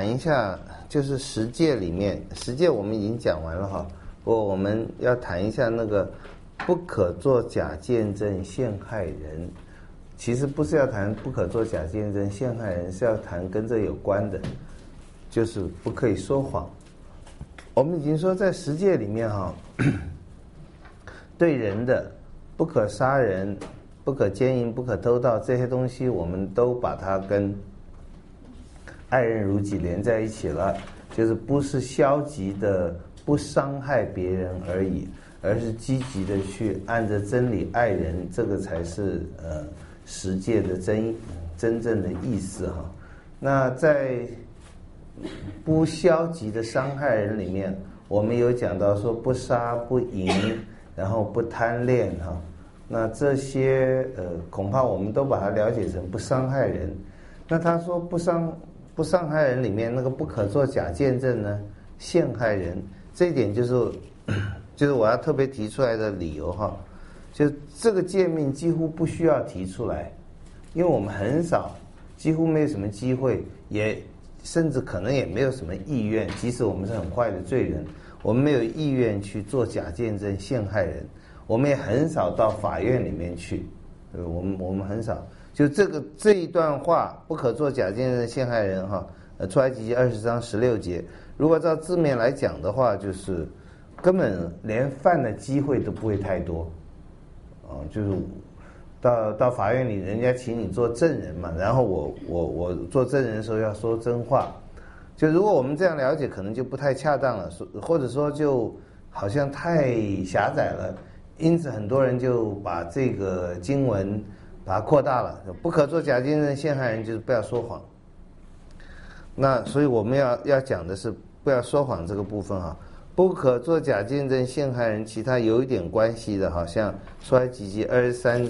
谈一下，就是十戒里面，十戒我们已经讲完了哈，我们要谈一下那个不可作假见证陷害人。其实不是要谈不可作假见证陷害人，是要谈跟这有关的，就是不可以说谎。我们已经说在十戒里面哈，对人的不可杀人、不可奸淫、不可偷盗这些东西，我们都把它跟爱人如己连在一起了，就是不是消极的不伤害别人而已，而是积极的去按着真理爱人，这个才是十戒的真正的意思哈。那在不消极的伤害人里面，我们有讲到说不杀不淫，然后不贪恋哈。那这些恐怕我们都把它了解成不伤害人。那他说不伤害人里面那个不可作假见证呢，陷害人，这一点就是我要特别提出来的理由哈。就这个诫命几乎不需要提出来，因为我们很少，几乎没有什么机会，也甚至可能也没有什么意愿，即使我们是很坏的罪人，我们没有意愿去做假见证陷害人，我们也很少到法院里面去，我们很少。就这一段话，不可作假见证陷害人哈，出埃及记20章16节，如果照字面来讲的话，就是根本连犯的机会都不会太多。就是到法院里，人家请你做证人嘛，然后我做证人的时候要说真话，就如果我们这样了解，可能就不太恰当了，或者说就好像太狭窄了，因此很多人就把这个经文把它扩大了，不可作假见证陷害人，就是不要说谎。那所以我们要讲的是不要说谎这个部分哈。不可作假见证陷害人，其他有一点关系的，好像出埃及记23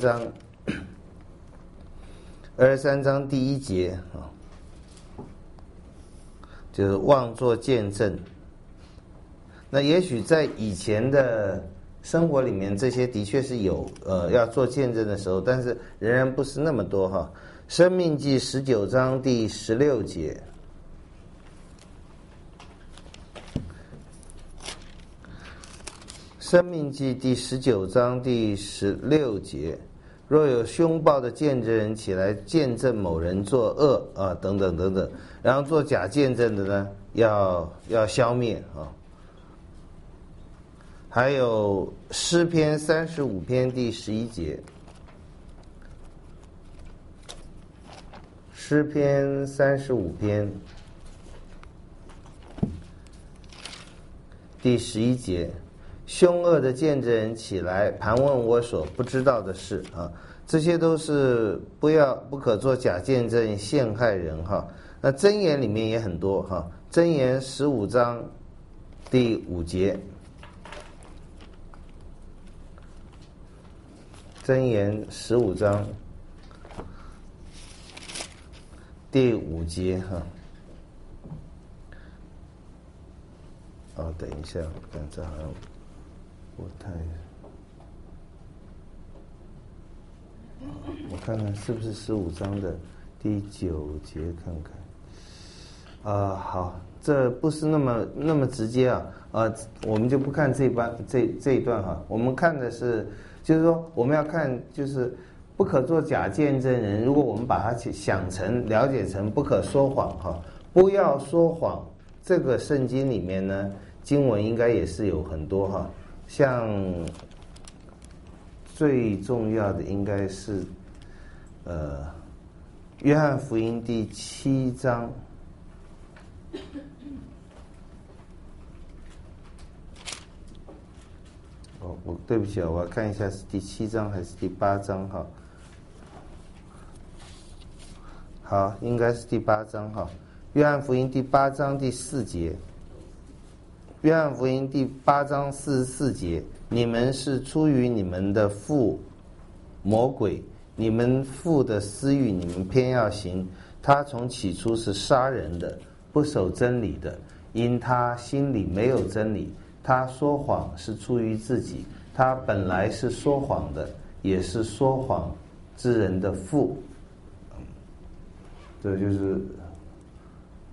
章第1节啊，就是妄作见证。那也许在以前的生活里面，这些的确是有要做见证的时候，但是仍然不是那么多哈。申命记19章第16节。申命记第19章第16节，若有凶暴的见证人起来见证某人作恶啊，等等等等，然后做假见证的呢，要消灭啊。还有诗篇35篇第11节，诗篇35篇第11节。凶恶的见证人起来盘问我所不知道的事啊，这些都是不可做假见证陷害人哈。那箴言里面也很多哈，箴言15章第5节，箴言15章第5节哈。等一下，看这好像不太，我看看是不是15章的第9节，看看。好，这不是那么直接啊，我们就不看这一段哈，我们看的是，就是说我们要看就是不可作假见证人，如果我们把它了解成不可说谎哈，不要说谎，这个圣经里面呢，经文应该也是有很多哈。像最重要的应该是约翰福音第7章，对不起啊，我要看一下是第7章还是第8章哈。好，应该是第8章哈。约翰福音第8章第4节，约翰福音第8章44节，你们是出于你们的父魔鬼，你们父的私欲，你们偏要行。他从起初是杀人的，不守真理的，因他心里没有真理。他说谎是出于自己，他本来是说谎的，也是说谎之人的父。这就是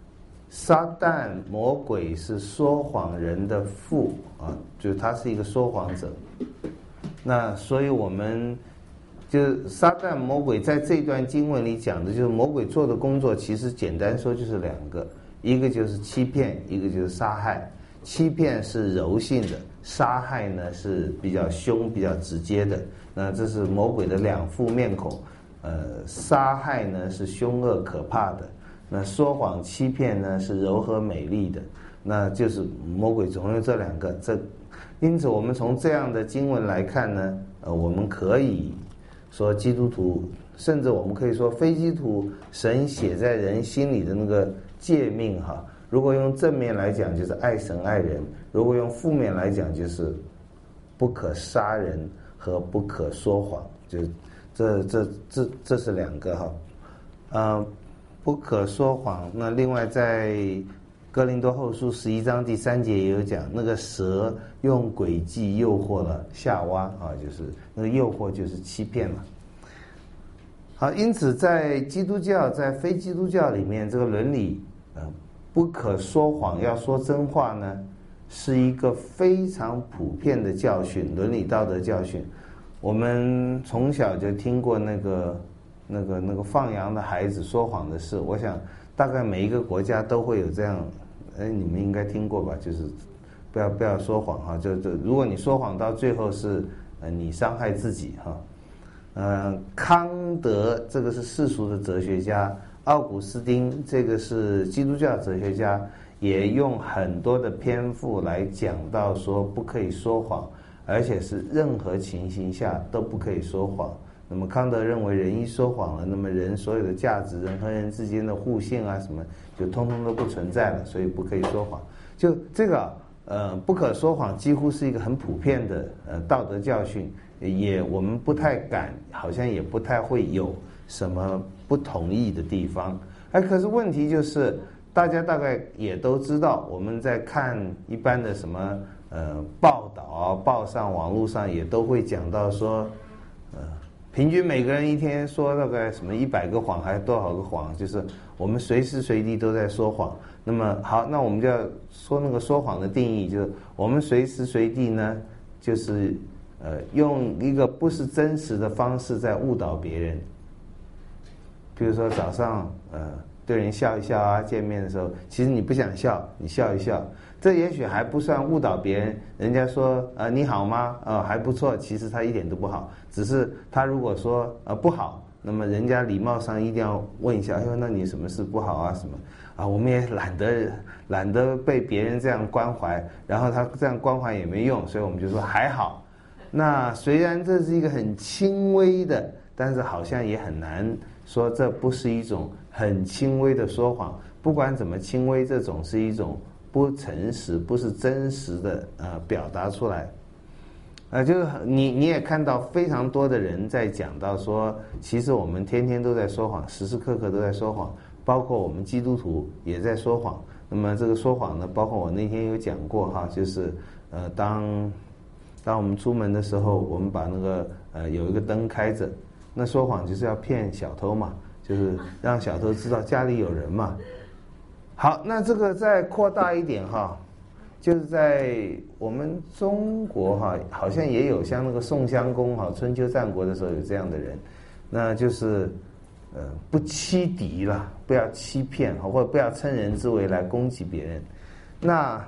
撒旦魔鬼是说谎人的父啊，就他是一个说谎者。那所以我们就撒旦魔鬼在这段经文里讲的，就是魔鬼做的工作，其实简单说就是两个，一个就是欺骗，一个就是杀害。欺骗是柔性的，杀害呢是比较凶、比较直接的。那这是魔鬼的两副面孔。杀害呢是凶恶可怕的，那说谎欺骗呢是柔和美丽的。那就是魔鬼总有这两个。因此我们从这样的经文来看呢，我们可以说基督徒，甚至我们可以说非基督徒，神写在人心里的那个诫命哈。如果用正面来讲，就是爱神爱人；如果用负面来讲，就是不可杀人和不可说谎。就这是两个哈。不可说谎。那另外在哥林多后书11章第3节也有讲，那个蛇用诡计诱惑了夏娃啊，就是那个诱惑就是欺骗嘛。好，因此在基督教在非基督教里面，这个伦理不可说谎，要说真话呢，是一个非常普遍的教训，伦理道德教训。我们从小就听过那个放羊的孩子说谎的事，我想大概每一个国家都会有这样，你们应该听过吧？就是不要说谎哈，就如果你说谎到最后是你伤害自己哈。康德这个是世俗的哲学家，奥古斯丁这个是基督教哲学家，也用很多的篇幅来讲到说不可以说谎，而且是任何情形下都不可以说谎。那么康德认为人一说谎了，那么人所有的价值，人和人之间的互信啊什么，就通通都不存在了，所以不可以说谎。就这个不可说谎几乎是一个很普遍的道德教训，也我们不太敢，好像也不太会有什么不同意的地方。可是问题就是大家大概也都知道，我们在看一般的什么报道啊，报上网络上也都会讲到说平均每个人一天说大概什么100个谎还是多少个谎，就是我们随时随地都在说谎。那么好，那我们就要说那个说谎的定义，就是我们随时随地呢，就是用一个不是真实的方式在误导别人。比如说早上对人笑一笑啊，见面的时候其实你不想笑，你笑一笑，这也许还不算误导别人。人家说你好吗？还不错，其实他一点都不好，只是他如果说不好，那么人家礼貌上一定要问一下，哎呦，那你什么事不好啊什么啊？我们也懒得被别人这样关怀，然后他这样关怀也没用，所以我们就说还好。那虽然这是一个很轻微的，但是好像也很难说这不是一种很轻微的说谎。不管怎么轻微，这种是一种不诚实，不是真实的表达出来。就是你也看到非常多的人在讲到说，其实我们天天都在说谎，时时刻刻都在说谎，包括我们基督徒也在说谎。那么这个说谎呢，包括我那天有讲过哈，就是当我们出门的时候，我们把那个有一个灯开着，那说谎就是要骗小偷嘛，就是让小偷知道家里有人嘛。好，那这个再扩大一点哈，就是在我们中国哈，好像也有像那个宋襄公哈，春秋战国的时候有这样的人，那就是不欺敌啦，不要欺骗或者不要趁人之危来攻击别人。那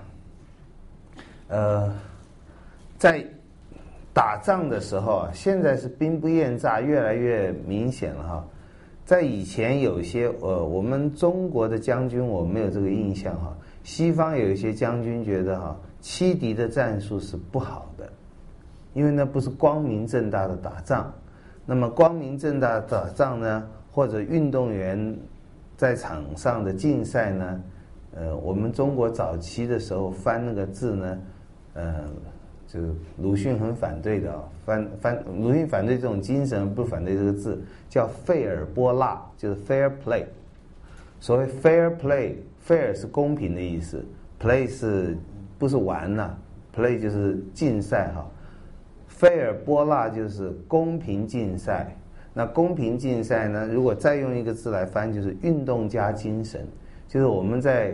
在打仗的时候现在是兵不厌诈，越来越明显了哈。在以前有一些我们中国的将军我没有这个印象哈，西方有一些将军觉得欺敌的战术是不好的，因为那不是光明正大的打仗。那么光明正大的打仗呢，或者运动员在场上的竞赛呢，我们中国早期的时候翻那个字呢，就是鲁迅很反对的鲁迅反对这种精神，不反对这个字，叫费尔波纳，就是 fair play。 所谓 fair play， fair 是公平的意思， play 是不是玩play 就是竞赛费尔波纳就是公平竞赛。那公平竞赛呢，如果再用一个字来翻，就是运动加精神。就是我们在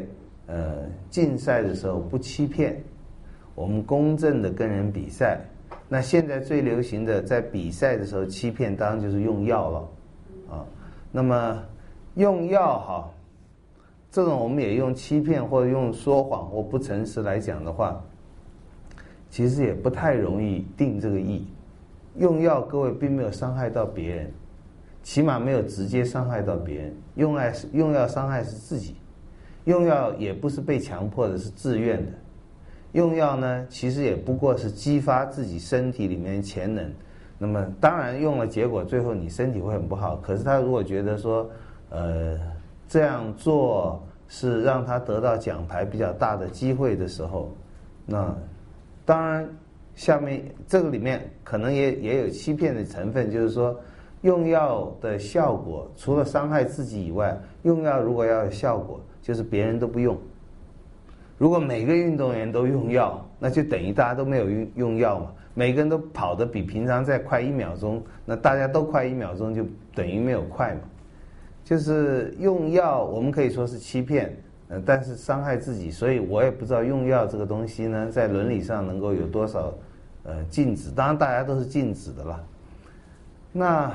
竞赛的时候不欺骗，我们公正的跟人比赛。那现在最流行的在比赛的时候欺骗，当然就是用药了啊。那么用药哈，这种我们也用欺骗或者用说谎或不诚实来讲的话，其实也不太容易定这个义。用药各位并没有伤害到别人，起码没有直接伤害到别人。用药伤害是自己，用药也不是被强迫的，是自愿的。用药呢，其实也不过是激发自己身体里面的潜能。那么当然用了，结果最后你身体会很不好。可是他如果觉得说，这样做是让他得到奖牌比较大的机会的时候，那当然下面这个里面可能也有欺骗的成分，就是说用药的效果除了伤害自己以外，用药如果要有效果，就是别人都不用。如果每个运动员都用药，那就等于大家都没有用药嘛。每个人都跑得比平常再快1秒钟，那大家都快1秒钟，就等于没有快嘛。就是用药，我们可以说是欺骗，但是伤害自己。所以我也不知道用药这个东西呢，在伦理上能够有多少禁止。当然大家都是禁止的了。那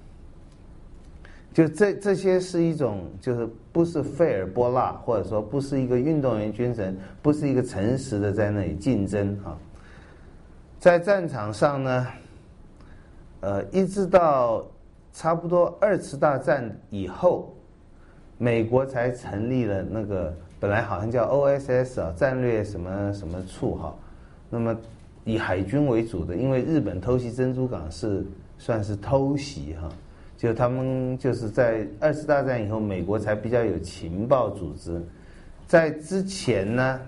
就这些是一种，就是不是费尔波纳，或者说不是一个运动员精神，不是一个诚实的在那里竞争啊。在战场上呢，一直到差不多2次大战以后，美国才成立了那个本来好像叫 OSS 啊，战略什么什么处哈。那么以海军为主的，因为日本偷袭珍珠港是算是偷袭哈。就他们就是在2次大战以后，美国才比较有情报组织。在之前呢，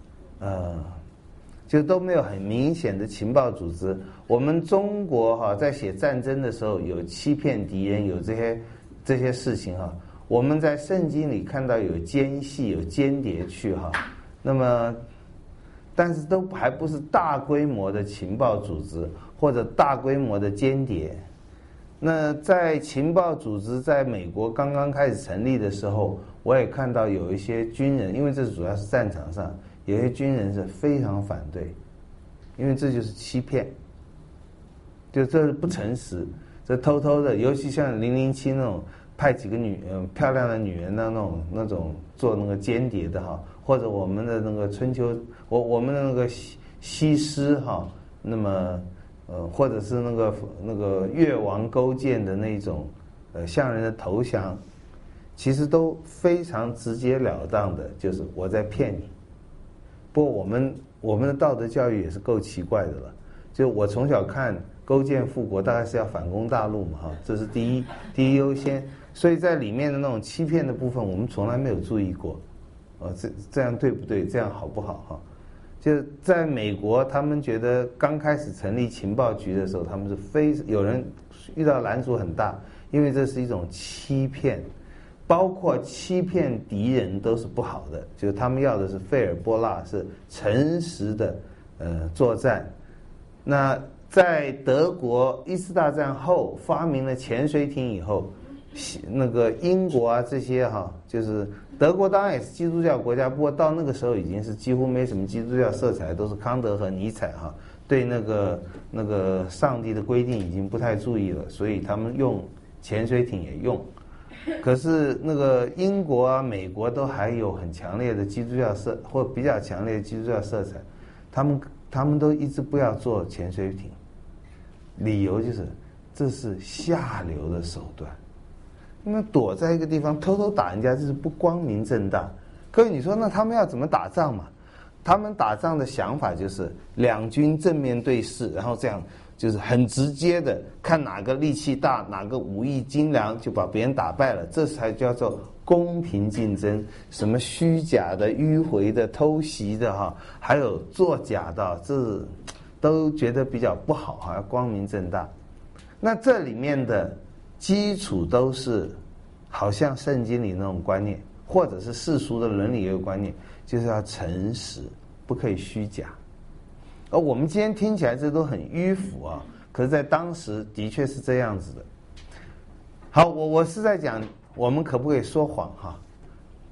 就都没有很明显的情报组织。我们中国哈，在写战争的时候有欺骗敌人，有这些事情哈。我们在圣经里看到有奸细、有间谍去哈。那么，但是都还不是大规模的情报组织或者大规模的间谍。那在情报组织在美国刚刚开始成立的时候，我也看到有一些军人，因为这主要是战场上，有些军人是非常反对，因为这就是欺骗，就这是不诚实，这偷偷的，尤其像007那种派几个漂亮的女人的那种做那个间谍的哈，或者我们的那个春秋，我们的那个西施哈，那么。或者是那个越王勾践的那种，向人的投降，其实都非常直截了当的，就是我在骗你。不过我们的道德教育也是够奇怪的了。就我从小看勾践复国，大概是要反攻大陆嘛，哈，这是第一优先。所以在里面的那种欺骗的部分，我们从来没有注意过。这样对不对？这样好不好？哈。就在美国，他们觉得刚开始成立情报局的时候，他们是有人遇到拦阻很大，因为这是一种欺骗，包括欺骗敌人都是不好的。就是他们要的是费尔波纳，是诚实的作战。那在德国1次大战后发明了潜水艇以后，那个英国啊这些哈，就是德国当然也是基督教国家，不过到那个时候已经是几乎没什么基督教色彩，都是康德和尼采哈，对那个上帝的规定已经不太注意了，所以他们用潜水艇也用。可是那个英国啊、美国都还有很强烈的基督教或比较强烈的基督教色彩，他们都一直不要做潜水艇，理由就是这是下流的手段。那么躲在一个地方偷偷打人家，这是不光明正大。各位，你说那他们要怎么打仗嘛？他们打仗的想法就是两军正面对视，然后这样就是很直接的看哪个力气大，哪个武艺精良，就把别人打败了，这才叫做公平竞争。什么虚假的、迂回的、偷袭的哈，还有作假的，这都觉得比较不好哈，要光明正大。那这里面的基础都是好像圣经里那种观念，或者是世俗的伦理也有观念，就是要诚实，不可以虚假。而我们今天听起来这都很迂腐啊，可是在当时的确是这样子的。好，我是在讲我们可不可以说谎哈？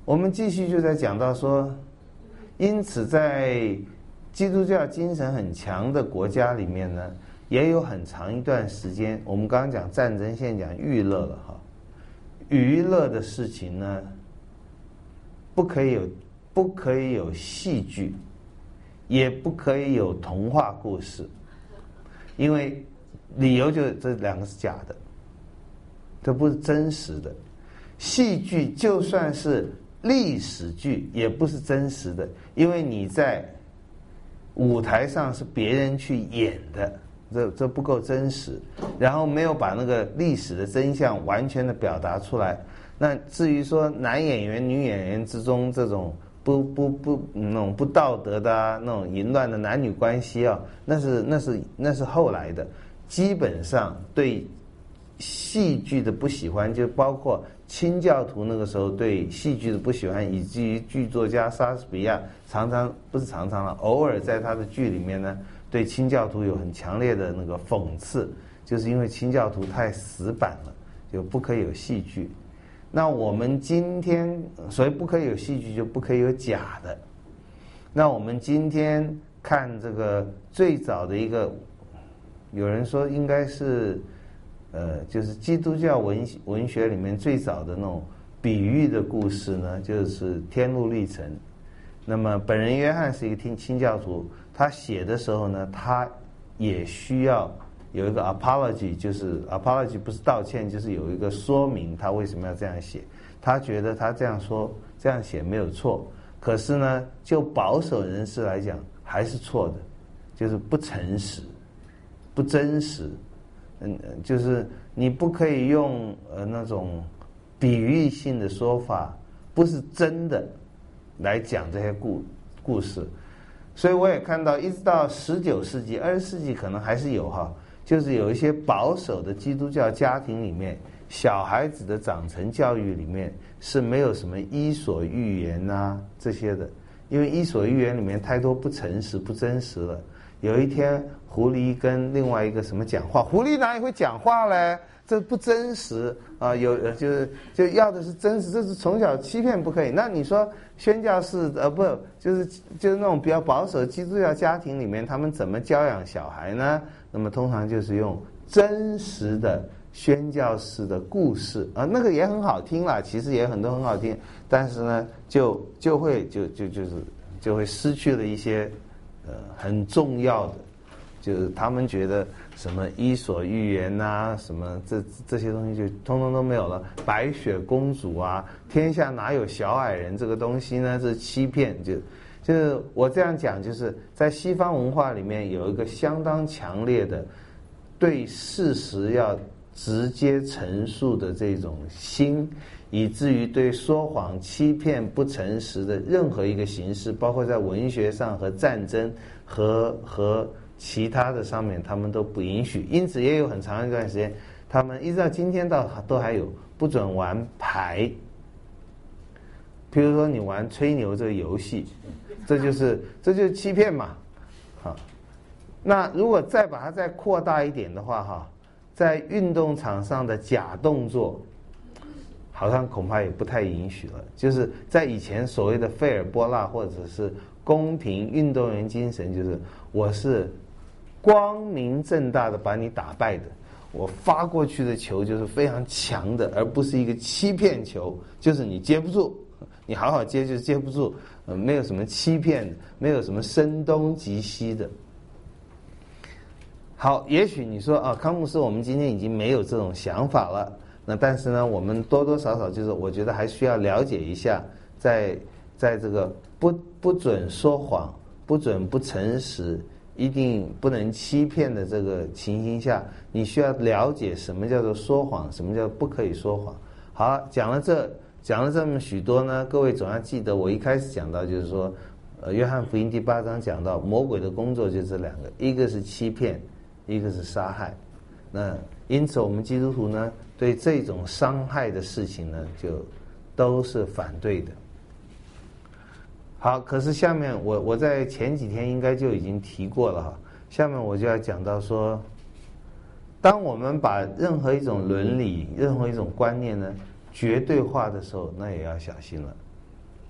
我们继续就在讲到说，因此在基督教精神很强的国家里面呢，也有很长一段时间，我们刚刚讲战争，现在讲娱乐了哈。娱乐的事情呢，不可以有戏剧，也不可以有童话故事，因为理由就是这两个是假的，这不是真实的。戏剧就算是历史剧，也不是真实的，因为你在舞台上是别人去演的，这不够真实，然后没有把那个历史的真相完全的表达出来。那至于说男演员女演员之中这种那种不道德的那种淫乱的男女关系啊，那是后来的。基本上对戏剧的不喜欢，就包括清教徒那个时候对戏剧的不喜欢，以至于剧作家莎士比亚偶尔在他的剧里面呢，对清教徒有很强烈的那个讽刺，就是因为清教徒太死板了，就不可以有戏剧。那我们今天所以不可以有戏剧，就不可以有假的。那我们今天看这个最早的一个，有人说应该是就是基督教文学里面最早的那种比喻的故事呢，就是天路历程。那么本人约翰是一个清教徒，他写的时候呢，他也需要有一个 apology， 就是 apology 不是道歉，就是有一个说明他为什么要这样写。他觉得他这样说这样写没有错，可是呢就保守人士来讲还是错的，就是不诚实不真实。就是你不可以用那种比喻性的说法，不是真的来讲这些故事。所以我也看到一直到19世纪20世纪可能还是有哈，就是有一些保守的基督教家庭里面，小孩子的长成教育里面是没有什么伊索寓言啊这些的，因为伊索寓言里面太多不诚实不真实了。有一天狐狸跟另外一个什么讲话，狐狸哪里会讲话嘞？这不真实啊！就要的是真实，这是从小欺骗不可以。那你说宣教士就是那种比较保守的基督教家庭里面，他们怎么教养小孩呢？那么通常就是用真实的宣教士的故事啊，那个也很好听啦，其实也很多很好听，但是呢，就会失去了一些很重要的，就是他们觉得什么伊索寓言啊，什么这些东西就通通都没有了。白雪公主啊，天下哪有小矮人这个东西呢？这是欺骗。就是我这样讲，就是在西方文化里面有一个相当强烈的对事实要直接陈述的这种心，以至于对说谎、欺骗、不诚实的任何一个形式，包括在文学上和战争和其他的上面，他们都不允许。因此也有很长一段时间，他们一直到今天都还有不准玩牌。譬如说你玩吹牛这个游戏，这就是欺骗嘛，好。那如果再把它再扩大一点的话哈，在运动场上的假动作，好像恐怕也不太允许了。就是在以前所谓的费尔波纳或者是公平运动员精神，就是我是光明正大的把你打败的，我发过去的球就是非常强的，而不是一个欺骗球，就是你接不住，你好好接就是接不住，没有什么欺骗，没有什么声东击西的。好，也许你说啊，康牧师，我们今天已经没有这种想法了。那但是呢，我们多多少少就是我觉得还需要了解一下，在这个不准说谎、不准不诚实、一定不能欺骗的这个情形下，你需要了解什么叫做说谎，什么叫不可以说谎。好，讲了这么许多呢，各位总要记得，我一开始讲到就是说，约翰福音第8章讲到魔鬼的工作就这两个，一个是欺骗，一个是杀害。那因此我们基督徒呢，对这种伤害的事情呢，就都是反对的。好，可是下面我在前几天应该就已经提过了哈，下面我就要讲到说，当我们把任何一种伦理、任何一种观念呢绝对化的时候，那也要小心了。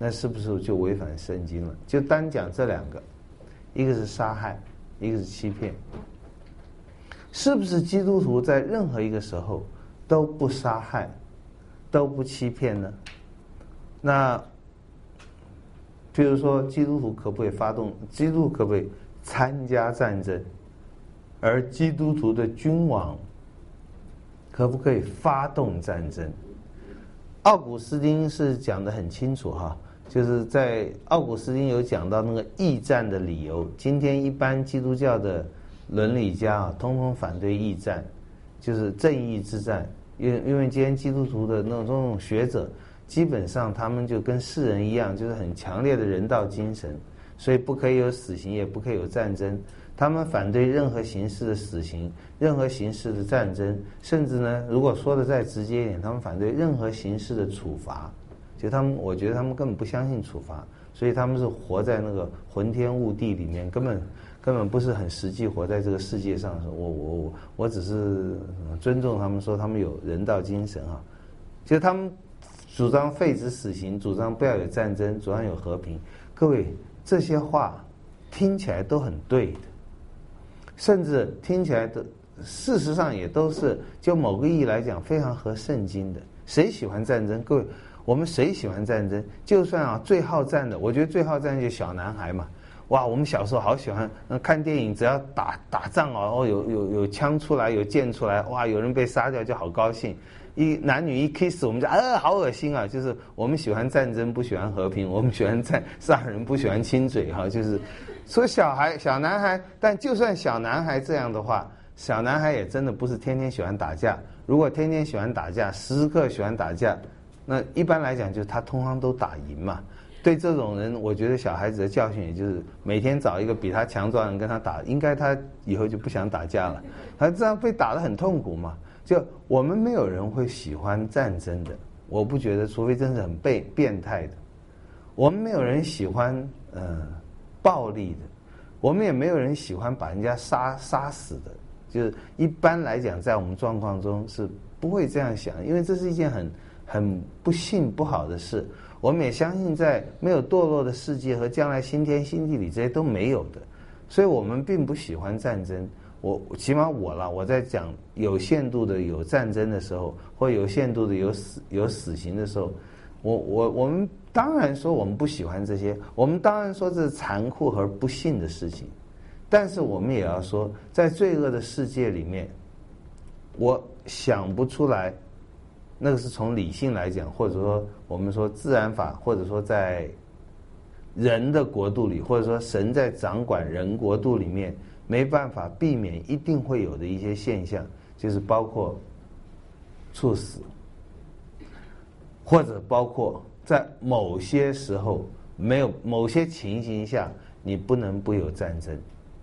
那是不是就违反圣经了？就单讲这两个，一个是杀害，一个是欺骗。是不是基督徒在任何一个时候都不杀害，都不欺骗呢？那譬如说，基督徒可不可以基督徒可不可以参加战争？而基督徒的君王可不可以发动战争？奥古斯丁是讲得很清楚哈，就是在奥古斯丁有讲到那个义战的理由。今天一般基督教的伦理家啊，通通反对义战，就是正义之战。因为今天基督徒的那种学者，基本上他们就跟世人一样，就是很强烈的人道精神，所以不可以有死刑，也不可以有战争。他们反对任何形式的死刑，任何形式的战争，甚至呢，如果说的再直接一点，他们反对任何形式的处罚。就我觉得他们根本不相信处罚，所以他们是活在那个浑天雾地里面，根本不是很实际活在这个世界上。我只是尊重他们，说他们有人道精神啊，就是他们主张废止死刑，主张不要有战争，主张有和平。各位，这些话听起来都很对的，甚至听起来的事实上也都是就某个意义来讲非常合圣经的。谁喜欢战争？各位，我们谁喜欢战争？就算啊最好战的，我觉得最好战就是小男孩嘛。哇，我们小时候好喜欢看电影，只要打仗哦，有枪出来，有剑出来，哇，有人被杀掉就好高兴。男女一 kiss， 我们就好恶心啊！就是我们喜欢战争，不喜欢和平；我们喜欢杀人，不喜欢亲嘴哈。就是说小男孩，但就算小男孩这样的话，小男孩也真的不是天天喜欢打架。如果天天喜欢打架，时时刻喜欢打架，那一般来讲就是他通常都打赢嘛。对这种人，我觉得小孩子的教训也就是每天找一个比他强壮的人跟他打，应该他以后就不想打架了。他这样被打得很痛苦嘛。就我们没有人会喜欢战争的，我不觉得，除非真是很变态的。我们没有人喜欢暴力的，我们也没有人喜欢把人家杀死的。就是一般来讲，在我们状况中是不会这样想，因为这是一件很不幸不好的事。我们也相信，在没有堕落的世界和将来新天新地里，这些都没有的，所以我们并不喜欢战争。起码我在讲有限度的有战争的时候，或有限度的有死刑的时候，我们当然说我们不喜欢这些，我们当然说这是残酷和不幸的事情，但是我们也要说，在罪恶的世界里面，我想不出来，那个是从理性来讲，或者说我们说自然法，或者说在人的国度里，或者说神在掌管人国度里面，没办法避免一定会有的一些现象，就是包括猝死，或者包括在某些时候某些情形下，你不能不有战争。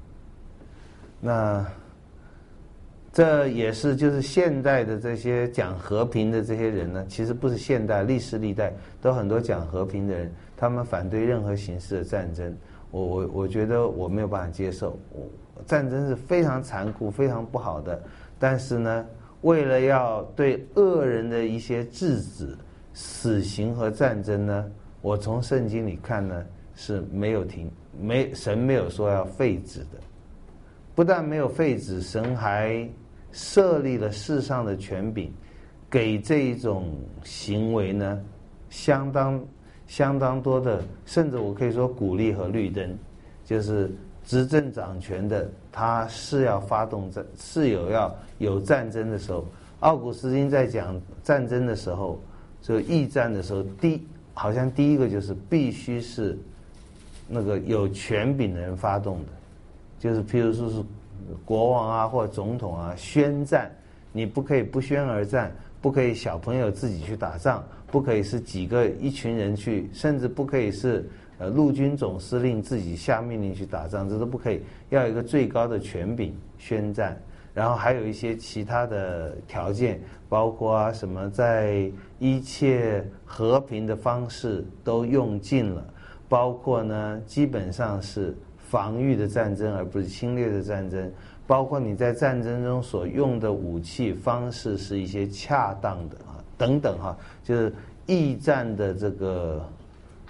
那这也是就是现代的这些讲和平的这些人呢，其实不是现代，历史历代都很多讲和平的人，他们反对任何形式的战争。我觉得我没有办法接受，战争是非常残酷、非常不好的。但是呢，为了要对恶人的一些制止，死刑和战争呢，我从圣经里看呢是没有神没有说要废止的。不但没有废止，神还设立了世上的权柄，给这一种行为呢相当多的，甚至我可以说鼓励和绿灯，就是执政掌权的，他是要发动要有战争的时候。奥古斯丁在讲战争的时候，就义战的时候，好像第一个就是必须是那个有权柄的人发动的。就是譬如说是国王啊或者总统啊宣战，你不可以不宣而战，不可以小朋友自己去打仗，不可以是一群人去，甚至不可以是陆军总司令自己下命令去打仗，这都不可以，要有一个最高的权柄宣战。然后还有一些其他的条件，包括什么在一切和平的方式都用尽了，包括呢基本上是防御的战争而不是侵略的战争，包括你在战争中所用的武器方式是一些恰当的等等就是义战的这个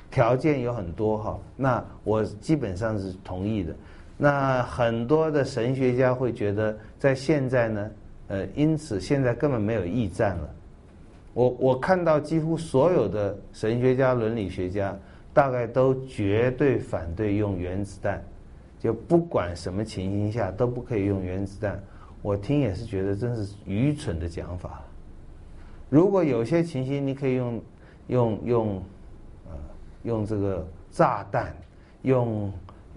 条件有很多哈，那我基本上是同意的。那很多的神学家会觉得，在现在呢，因此现在根本没有驿站了。我看到几乎所有的神学家、伦理学家，大概都绝对反对用原子弹，就不管什么情形下都不可以用原子弹。我听也是觉得真是愚蠢的讲法。如果有些情形你可以用这个炸弹，用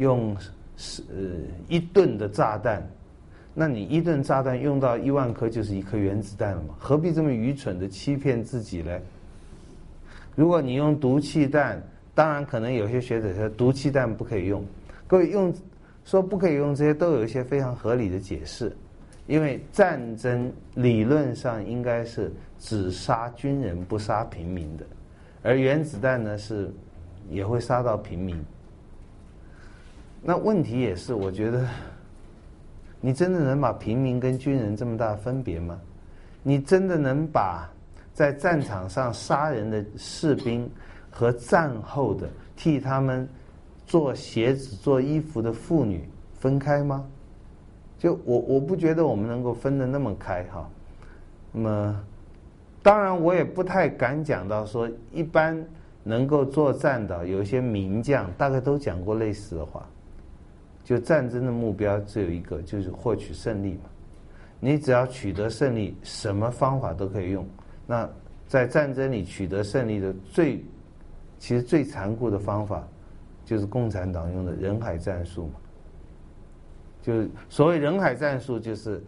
1吨的炸弹，那你1吨炸弹用到1万颗就是1颗原子弹了嘛？何必这么愚蠢的欺骗自己呢？如果你用毒气弹，当然可能有些学者说毒气弹不可以用，各位说不可以用，这些都有一些非常合理的解释。因为战争理论上应该是只杀军人不杀平民的，而原子弹呢也会杀到平民。那问题也是，我觉得你真的能把平民跟军人这么大分别吗？你真的能把在战场上杀人的士兵和战后的替他们做鞋子做衣服的妇女分开吗？就我不觉得我们能够分得那么开哈。那么当然我也不太敢讲到说，一般能够作战的有一些名将大概都讲过类似的话，就战争的目标只有一个，就是获取胜利嘛。你只要取得胜利，什么方法都可以用。那在战争里取得胜利的其实最残酷的方法，就是共产党用的人海战术嘛。就是所谓人海战术，就是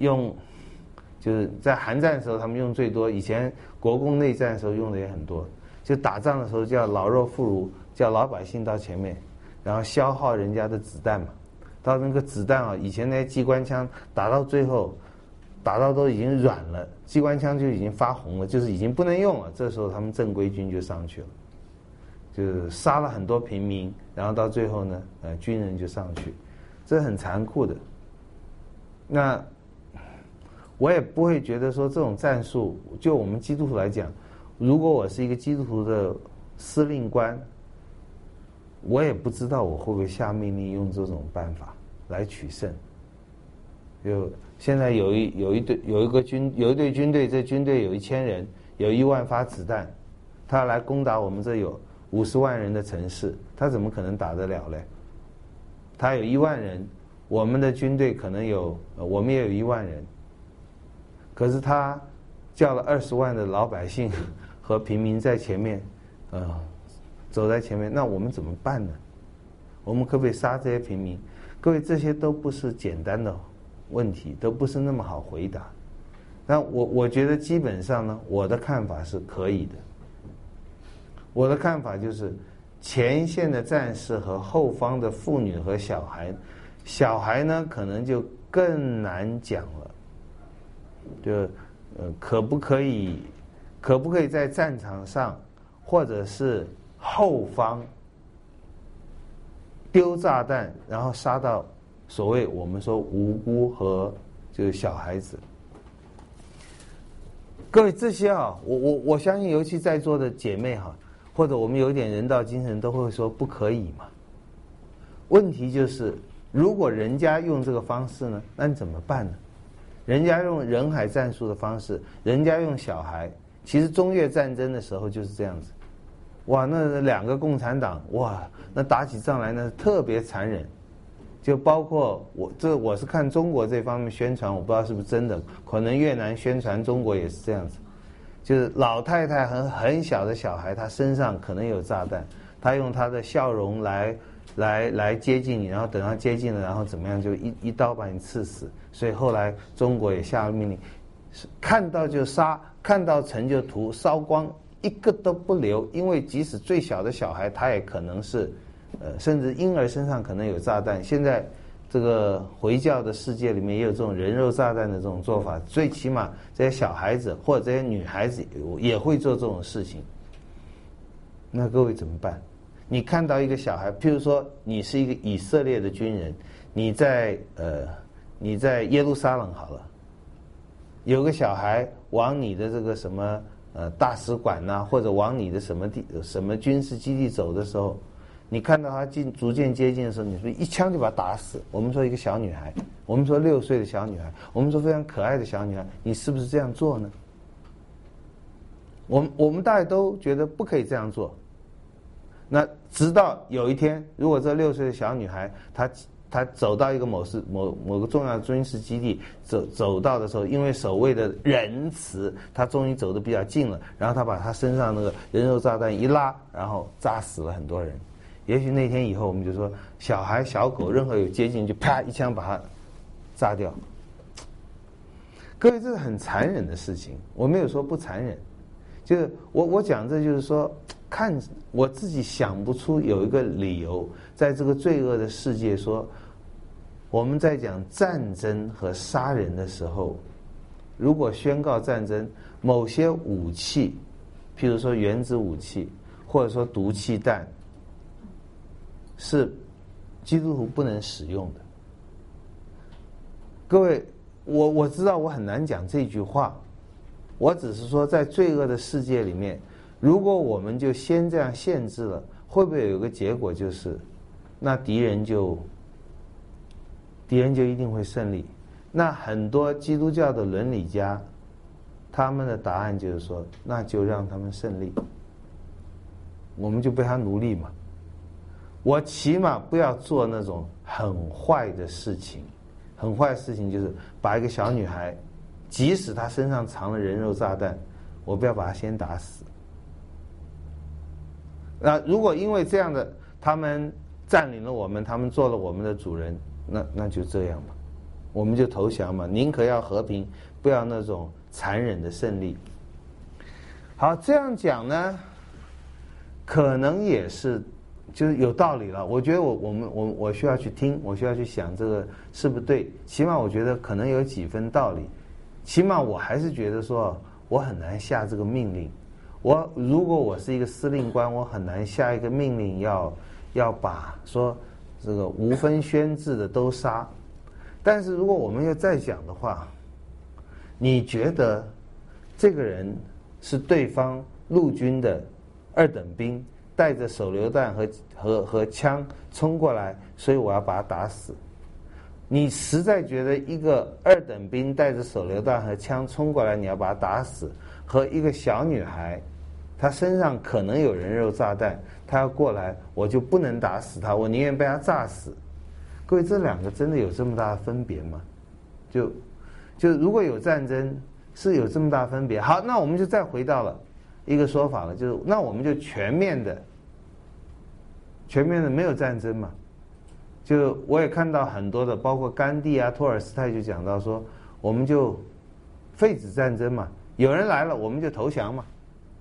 在韩战的时候他们用最多，以前国共内战的时候用的也很多。就打仗的时候叫老弱妇孺，叫老百姓到前面，然后消耗人家的子弹嘛。到那个子弹啊，以前那些机关枪打到最后，打到都已经软了，机关枪就已经发红了，就是已经不能用了。这时候他们正规军就上去了，就是杀了很多平民，然后到最后呢，军人就上去。这很残酷的。那我也不会觉得说这种战术，就我们基督徒来讲，如果我是一个基督徒的司令官，我也不知道我会不会下命令用这种办法来取胜。就现在有一队军队，这军队有1000人，有1万发子弹，他来攻打我们这有50万人的城市，他怎么可能打得了嘞？他有1万人，我们的军队可能我们也有1万人，可是他叫了20万的老百姓和平民在前面，走在前面，那我们怎么办呢？我们可不可以杀这些平民？各位，这些都不是简单的问题，都不是那么好回答。那我觉得基本上呢，我的看法是可以的。我的看法就是，前线的战士和后方的妇女和小孩，小孩呢可能就更难讲了。就可不可以在战场上或者是后方丢炸弹，然后杀到所谓我们说无辜和就是小孩子。各位，这些啊，我相信，尤其在座的姐妹哈，或者我们有一点人道精神，都会说不可以嘛。问题就是，如果人家用这个方式呢，那你怎么办呢？人家用人海战术的方式，人家用小孩，其实中越战争的时候就是这样子。哇，那2个共产党，哇，那打起仗来呢特别残忍。就包括我是看中国这方面宣传，我不知道是不是真的，可能越南宣传中国也是这样子，就是老太太和很小的小孩，他身上可能有炸弹，他用他的笑容来接近你，然后等他接近了，然后怎么样就一刀把你刺死。所以后来中国也下了命令，看到就杀，看到城就屠，烧光，一个都不留。因为即使最小的小孩，他也可能是甚至婴儿身上可能有炸弹。现在这个回教的世界里面也有这种人肉炸弹的这种做法，最起码这些小孩子或者这些女孩子也会做这种事情。那各位怎么办？你看到一个小孩，譬如说你是一个以色列的军人，你在耶路撒冷好了，有个小孩往你的这个什么大使馆呐、或者往你的什么军事基地走的时候，你看到他逐渐接近的时候，你是不是一枪就把他打死？我们说一个小女孩，我们说6岁的小女孩，我们说非常可爱的小女孩，你是不是这样做呢？我们大家都觉得不可以这样做。那直到有一天，如果这6岁的小女孩她走到一个某个重要的军事基地，走到的时候，因为守卫的仁慈，她终于走得比较近了，然后她把她身上那个人肉炸弹一拉，然后炸死了很多人。也许那天以后，我们就说小孩、小狗，任何有接近就啪一枪把它炸掉。各位，这是很残忍的事情，我没有说不残忍，就是我讲这就是说，看我自己想不出有一个理由，在这个罪恶的世界说，我们在讲战争和杀人的时候，如果宣告战争，某些武器，譬如说原子武器，或者说毒气弹，是基督徒不能使用的。各位，我知道我很难讲这句话，我只是说在罪恶的世界里面，如果我们就先这样限制了，会不会有一个结果就是，那敌人就一定会胜利？那很多基督教的伦理家，他们的答案就是说，那就让他们胜利，我们就被他奴隶嘛。我起码不要做那种很坏的事情。很坏的事情就是把一个小女孩，即使她身上藏了人肉炸弹，我不要把她先打死。那如果因为这样的，他们占领了我们，他们做了我们的主人，那就这样吧，我们就投降嘛，宁可要和平，不要那种残忍的胜利。好，这样讲呢，可能也是就是有道理了。我觉得我需要去听，我需要去想这个是不是对，起码我觉得可能有几分道理。起码我还是觉得说我很难下这个命令。如果我是一个司令官，我很难下一个命令要把说这个无分轩轾的都杀。但是如果我们要再讲的话，你觉得这个人是对方陆军的2等兵，带着手榴弹和枪冲过来，所以我要把他打死。你实在觉得一个2等兵带着手榴弹和枪冲过来，你要把他打死，和一个小女孩，她身上可能有人肉炸弹，她要过来，我就不能打死她，我宁愿被她炸死。各位，这2个真的有这么大的分别吗？就如果有战争是有这么大分别。好，那我们就再回到了一个说法了，就是那我们就全面的没有战争嘛。就我也看到很多的，包括甘地啊、托尔斯泰就讲到说，我们就废止战争嘛，有人来了我们就投降嘛。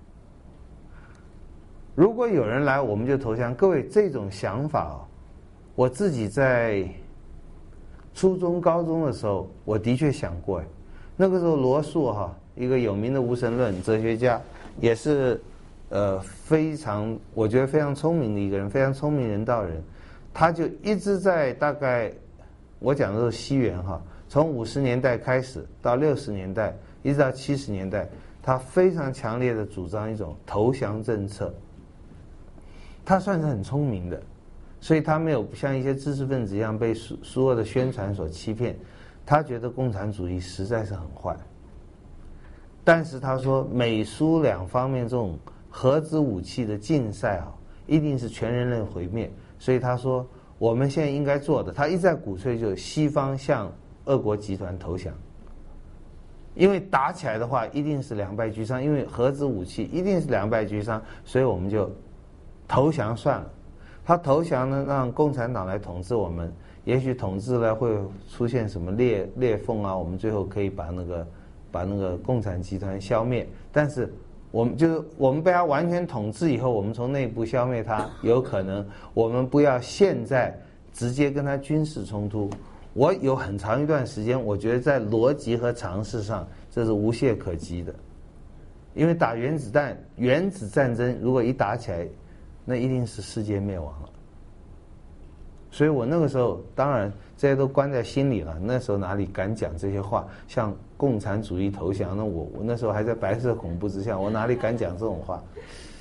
如果有人来我们就投降，各位这种想法我自己在初中、高中的时候，我的确想过。那个时候罗素一个有名的无神论哲学家，也是非常我觉得非常聪明的一个人，非常聪明人道人。他就一直在大概我讲的是西元从50年代开始到60年代一直到70年代，他非常强烈的主张一种投降政策。他算是很聪明的，所以他没有像一些知识分子一样被所有的宣传所欺骗。他觉得共产主义实在是很坏，但是他说美苏2方面这种核子武器的竞赛一定是全人类毁灭。所以他说我们现在应该做的，他一直在鼓吹就是西方向俄国集团投降，因为打起来的话一定是2败俱伤，因为核子武器一定是2败俱伤，所以我们就投降算了。他投降呢，让共产党来统治我们，也许统治了会出现什么裂缝我们最后可以把那个共产集团消灭。但是我们被他完全统治以后，我们从内部消灭他，有可能我们不要现在直接跟他军事冲突。我有很长一段时间，我觉得在逻辑和常识上这是无懈可击的，因为打原子战争如果一打起来，那一定是世界灭亡了。 所以我那个时候当然这些都关在心里了，那时候哪里敢讲这些话，像共产主义投降，那我那时候还在白色恐怖之下，我哪里敢讲这种话？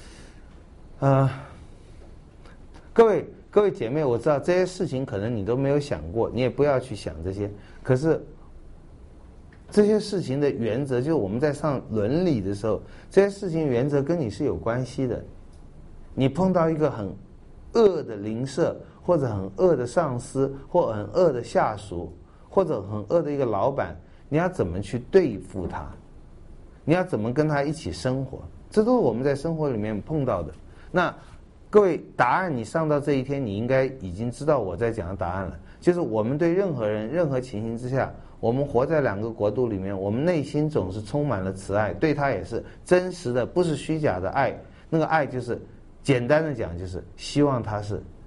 各位姐妹，我知道这些事情可能你都没有想过，你也不要去想这些。可是这些事情的原则，就是我们在上伦理的时候，这些事情原则跟你是有关系的。你碰到一个很恶的邻舍，或者很恶的上司，或很恶的下属，或者很恶的一个老板，你要怎么去对付他？你要怎么跟他一起生活？这都是我们在生活里面碰到的。那各位，答案你上到这一天，你应该已经知道我在讲的答案了，就是我们对任何人、任何情形之下，我们活在两个国度里面，我们内心总是充满了慈爱，对他也是真实的，不是虚假的爱。那个爱就是简单的讲，就是希望他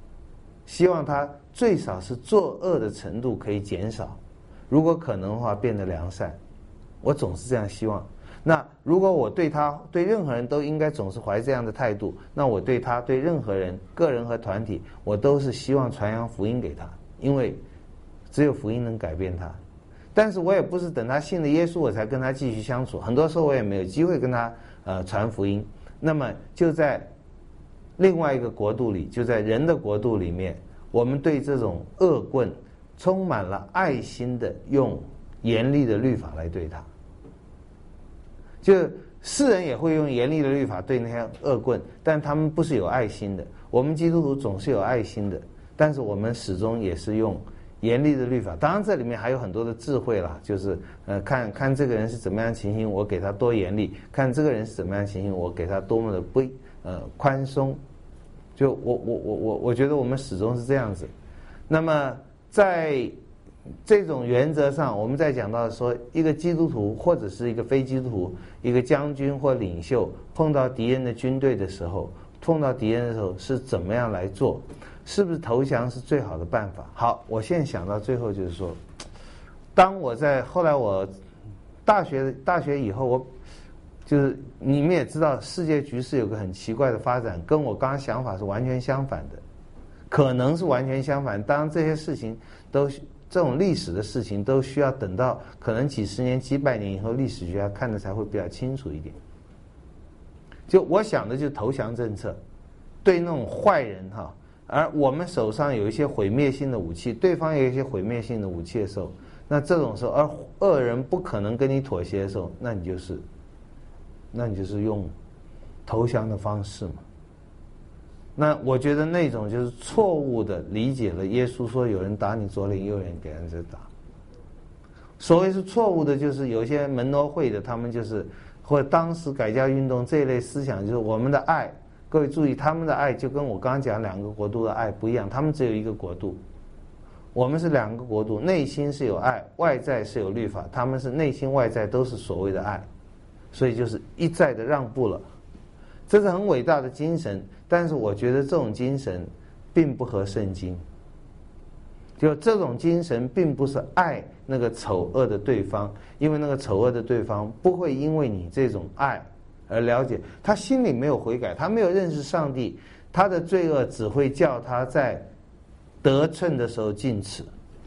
最少是作恶的程度可以减少，如果可能的话变得良善。我总是这样希望。那如果我对任何人都应该总是怀这样的态度，那我对任何人、个人和团体，我都是希望传扬福音给他，因为只有福音能改变他。但是我也不是等他信了耶稣我才跟他继续相处，很多时候我也没有机会跟他传福音。那么就在另外一个国度里，就在人的国度里面，我们对这种恶棍充满了爱心的用严厉的律法来对他。就世人也会用严厉的律法对那些恶棍，但他们不是有爱心的。我们基督徒总是有爱心的，但是我们始终也是用严厉的律法。当然这里面还有很多的智慧啦，就是看这个人是怎么样情形，我给他多严厉；看这个人是怎么样情形，我给他多么的宽松。就我觉得我们始终是这样子。那么在这种原则上，我们在讲到说，一个基督徒或者是一个非基督徒，一个将军或领袖碰到敌人的军队的时候，是怎么样来做？是不是投降是最好的办法？好，我现在想到最后就是说，后来我大学以后，我就是你们也知道，世界局势有个很奇怪的发展，跟我刚刚想法是完全相反的，可能是完全相反。当然这些事情这种历史的事情都需要等到可能几十年、几百年以后，历史学家看的才会比较清楚一点。就我想的就是投降政策，对那种坏人哈，而我们手上有一些毁灭性的武器，对方也有一些毁灭性的武器的时候，那这种时候，而恶人不可能跟你妥协的时候，那你就是用投降的方式嘛。那我觉得那种就是错误的理解了耶稣说有人打你左脸右脸给人家打。所谓是错误的，就是有些门诺会的，他们就是或者当时改革运动这一类思想，就是我们的爱，各位注意，他们的爱就跟我刚刚讲两个国度的爱不一样，他们只有一个国度，我们是两个国度，内心是有爱，外在是有律法，他们是内心外在都是所谓的爱，所以就是一再的让步了。这是很伟大的精神，但是我觉得这种精神并不合圣经。就这种精神并不是爱那个丑恶的对方，因为那个丑恶的对方不会因为你这种爱而了解，他心里没有悔改，他没有认识上帝，他的罪恶只会叫他在得寸的时候进尺，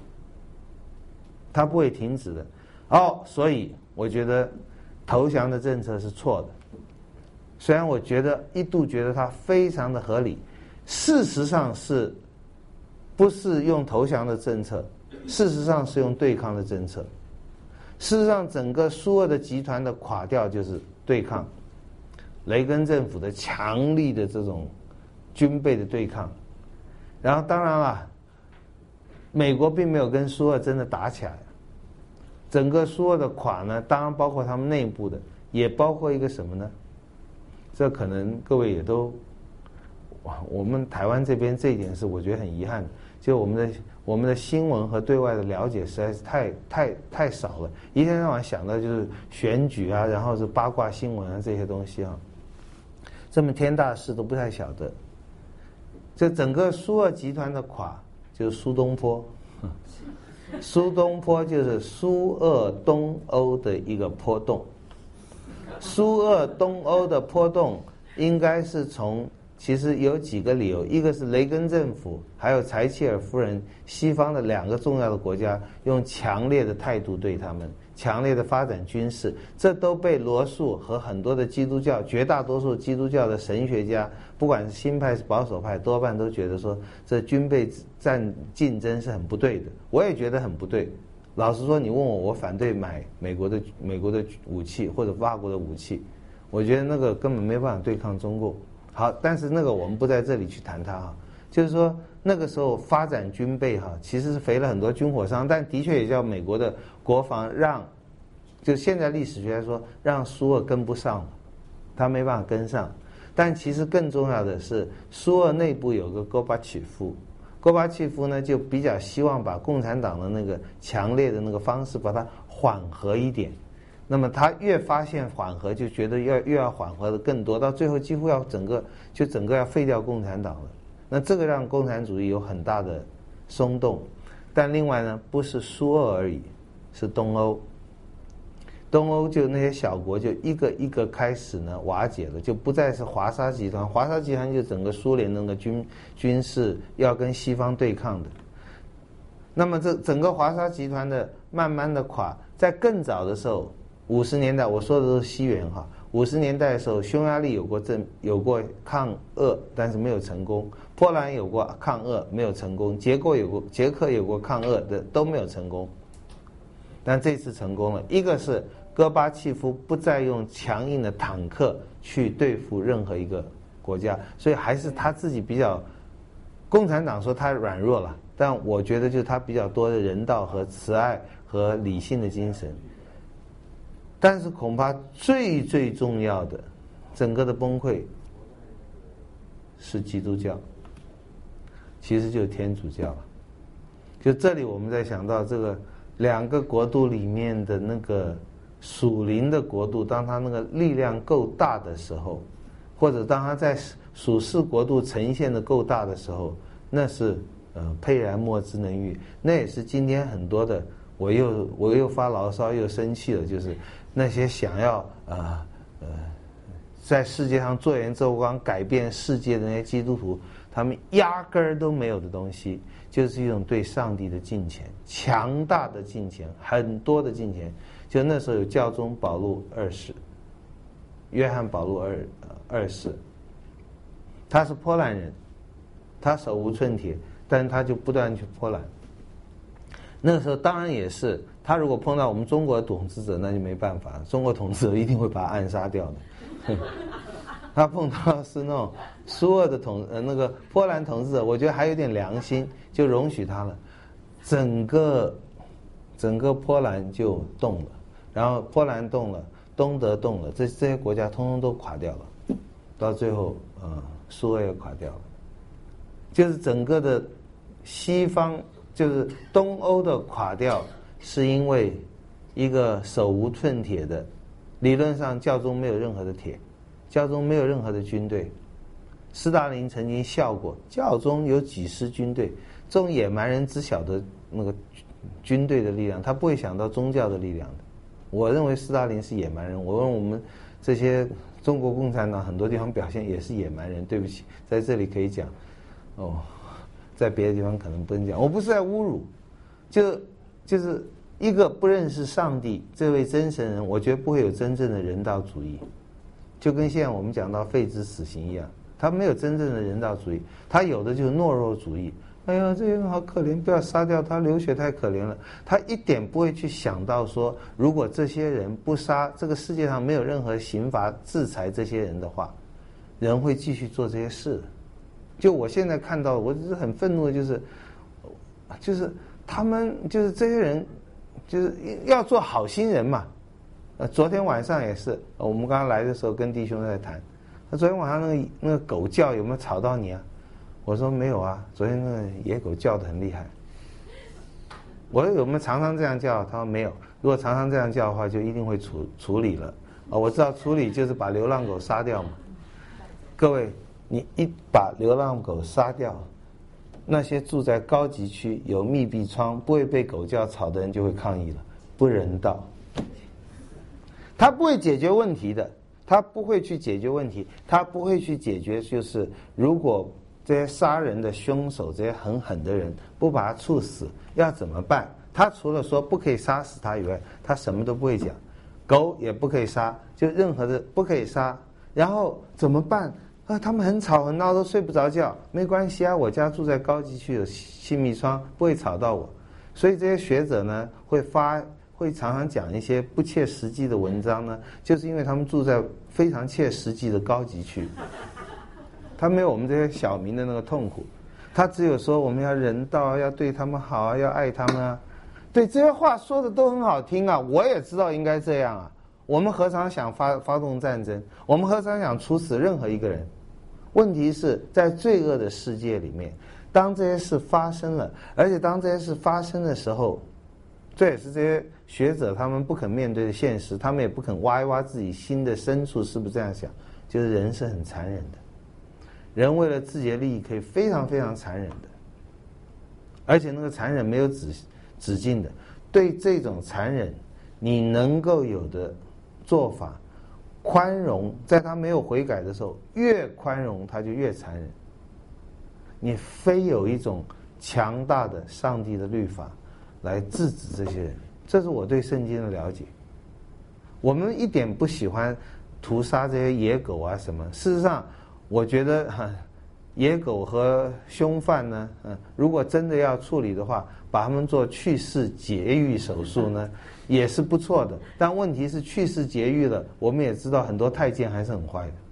他不会停止的。所以我觉得投降的政策是错的。虽然我一度觉得它非常的合理，事实上是不是用投降的政策，事实上是用对抗的政策。事实上整个苏俄的集团的垮掉就是对抗，雷根政府的强力的这种军备的对抗。然后当然了，美国并没有跟苏俄真的打起来，整个苏俄的垮呢，当然包括他们内部的，也包括一个什么呢？这可能各位也都，我们台湾这边这一点是我觉得很遗憾的，就我们的新闻和对外的了解实在是太少了，一天到晚想到就是选举啊，然后是八卦新闻啊这些东西啊，这么天大的事都不太晓得。这整个苏俄集团的垮就是苏东坡，苏东坡就是苏俄东欧的一个波动。苏俄东欧的波动应该是从其实有几个理由，一个是雷根政府还有柴契尔夫人，西方的2个重要的国家用强烈的态度对他们，强烈的发展军事，这都被罗素和很多的基督教，绝大多数基督教的神学家，不管是新派是保守派，多半都觉得说这军备竞争是很不对的。我也觉得很不对。老实说，你问我，我反对买美国的武器或者法国的武器，我觉得那个根本没办法对抗中共。好，但是那个我们不在这里去谈它哈，就是说那个时候发展军备哈，其实是费了很多军火商，但的确也叫美国的国防让，就现在历史学来说，让苏俄跟不上了，他没办法跟上。但其实更重要的是，苏俄内部有个戈巴契夫，戈巴契夫呢就比较希望把共产党的那个强烈的那个方式把它缓和一点。那么他越发现缓和，就觉得越要缓和的更多，到最后几乎要整个要废掉共产党了。那这个让共产主义有很大的松动。但另外呢，不是苏俄而已，是东欧。东欧就那些小国就一个一个开始呢瓦解了，就不再是华沙集团。华沙集团就整个苏联的那个军事要跟西方对抗的。那么这整个华沙集团的慢慢的垮，在更早的时候，50年代，我说的都是西元哈。50年代的时候，匈牙利有过抗俄，但是没有成功；波兰有过抗俄，没有成功；捷克有过抗俄的，都没有成功。但这次成功了，一个是戈巴契夫不再用强硬的坦克去对付任何一个国家，所以还是他自己比较。共产党说他软弱了，但我觉得就是他比较多的人道和慈爱和理性的精神。但是恐怕最重要的，整个的崩溃是基督教，其实就是天主教了。就这里我们在想到这个2个国度里面的那个属灵的国度，当它那个力量够大的时候，或者当它在属世国度呈现的够大的时候，那是沛然莫之能御。那也是今天很多的我又发牢骚又生气了，就是那些想要在世界上做盐做光改变世界的那些基督徒，他们压根儿都没有的东西，就是一种对上帝的敬虔，强大的敬虔，很多的敬虔。就那时候有教宗保禄2世，约翰保禄二世，他是波兰人，他手无寸铁，但是他就不断去波兰。那个时候当然也是，他如果碰到我们中国的统治者，那就没办法，中国统治者一定会把他暗杀掉的。他碰到的是那种苏俄的那个波兰统治者，我觉得还有点良心，就容许他了。整个波兰就动了，然后波兰动了，东德动了，这些国家通通都垮掉了，到最后苏俄也垮掉了。就是整个的西方，就是东欧的垮掉，是因为一个手无寸铁的，理论上教宗没有任何的铁，教宗没有任何的军队。斯大林曾经笑过，教宗有几支军队，这种野蛮人只晓得那个军队的力量，他不会想到宗教的力量的。我认为斯大林是野蛮人，我问我们这些中国共产党很多地方表现也是野蛮人，对不起，在这里可以讲在别的地方可能不能讲，我不是在侮辱，就是一个不认识上帝这位真神人，我觉得不会有真正的人道主义，就跟现在我们讲到废止死刑一样，他没有真正的人道主义，他有的就是懦弱主义。哎呀，这些人好可怜，不要杀掉他，流血太可怜了。他一点不会去想到说，如果这些人不杀，这个世界上没有任何刑罚制裁这些人的话，人会继续做这些事的。就我现在看到，我只是很愤怒的就是他们就是这些人，就是要做好心人嘛。昨天晚上也是，我们刚刚来的时候跟弟兄在谈，昨天晚上那个狗叫有没有吵到你啊？我说没有啊，昨天那个野狗叫得很厉害。我说有没有常常这样叫？他说没有。如果常常这样叫的话，就一定会处理了。我知道处理就是把流浪狗杀掉嘛。各位，你一把流浪狗杀掉，那些住在高级区有密闭窗不会被狗叫吵的人就会抗议了，不人道。他不会解决问题的， 他不会去解决问题，他不会去解决就是如果这些杀人的凶手，这些狠的人不把他处死要怎么办，他除了说不可以杀死他以外，他什么都不会讲。狗也不可以杀，就任何的不可以杀。然后怎么办啊？他们很吵很闹，都睡不着觉。没关系啊，我家住在高级区，有气密窗，不会吵到我。所以这些学者呢，会常常讲一些不切实际的文章呢，就是因为他们住在非常切实际的高级区，他没有我们这些小民的那个痛苦，他只有说我们要人道，要对他们好啊，要爱他们啊。对，这些话说的都很好听啊，我也知道应该这样啊。我们何尝想发动战争？我们何尝想处死任何一个人？问题是在罪恶的世界里面，当这些事发生了，而且当这些事发生的时候，这也是这些学者他们不肯面对的现实，他们也不肯挖一挖自己心的深处，是不是这样想？就是人是很残忍的，人为了自己的利益可以非常非常残忍的，而且那个残忍没有止境的。对这种残忍，你能够有的做法，宽容，在他没有悔改的时候，越宽容他就越残忍。你非有一种强大的上帝的律法来制止这些人，这是我对圣经的了解。我们一点不喜欢屠杀这些野狗啊什么。事实上，我觉得野狗和凶犯呢，如果真的要处理的话，把他们做去势节育手术呢，也是不错的。但问题是去势节育了，我们也知道很多太监还是很坏的。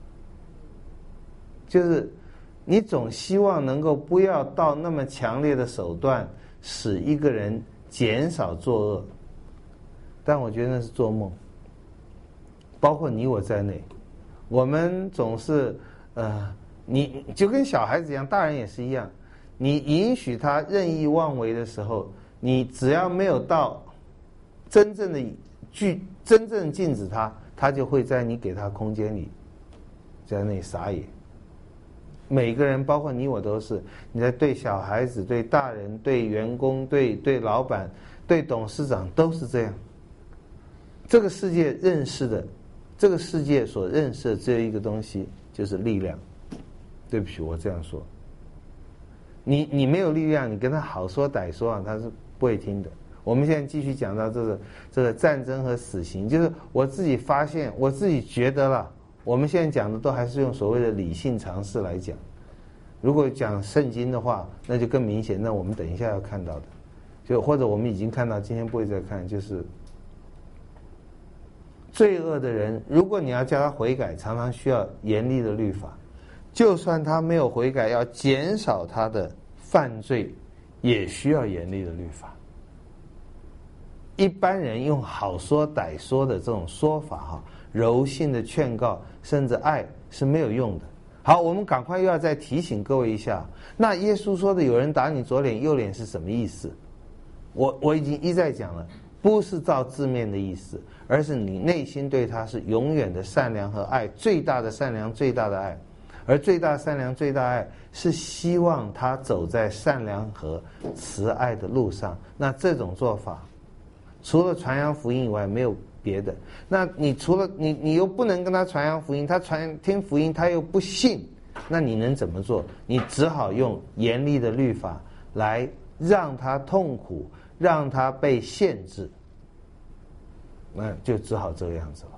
就是你总希望能够不要到那么强烈的手段，使一个人减少作恶，但我觉得那是做梦。包括你我在内，我们总是你就跟小孩子一样，大人也是一样。你允许他任意妄为的时候，你只要没有到真正禁止他，他就会在你给他空间里，在那里撒野。每个人，包括你我都是，你在对小孩子、对大人、对员工、对老板、对董事长都是这样。这个世界所认识的只有一个东西，就是力量。对不起，我这样说。你没有力量，你跟他好说歹说啊，他是不会听的。我们现在继续讲到这个战争和死刑，就是我自己发现，我自己觉得了。我们现在讲的都还是用所谓的理性常识来讲。如果讲圣经的话，那就更明显。那我们等一下要看到的，就或者我们已经看到，今天不会再看，就是罪恶的人，如果你要叫他悔改，常常需要严厉的律法。就算他没有悔改，要减少他的犯罪，也需要严厉的律法。一般人用好说歹说的这种说法柔性的劝告甚至爱是没有用的。好，我们赶快又要再提醒各位一下，那耶稣说的有人打你左脸右脸是什么意思？我已经一再讲了，不是照字面的意思，而是你内心对他是永远的善良和爱，最大的善良最大的爱。而最大善良最大爱是希望他走在善良和慈爱的路上。那这种做法除了传扬福音以外没有别的。那你除了你又不能跟他传扬福音，他听福音他又不信，那你能怎么做？你只好用严厉的律法来让他痛苦，让他被限制，那就只好这个样子了。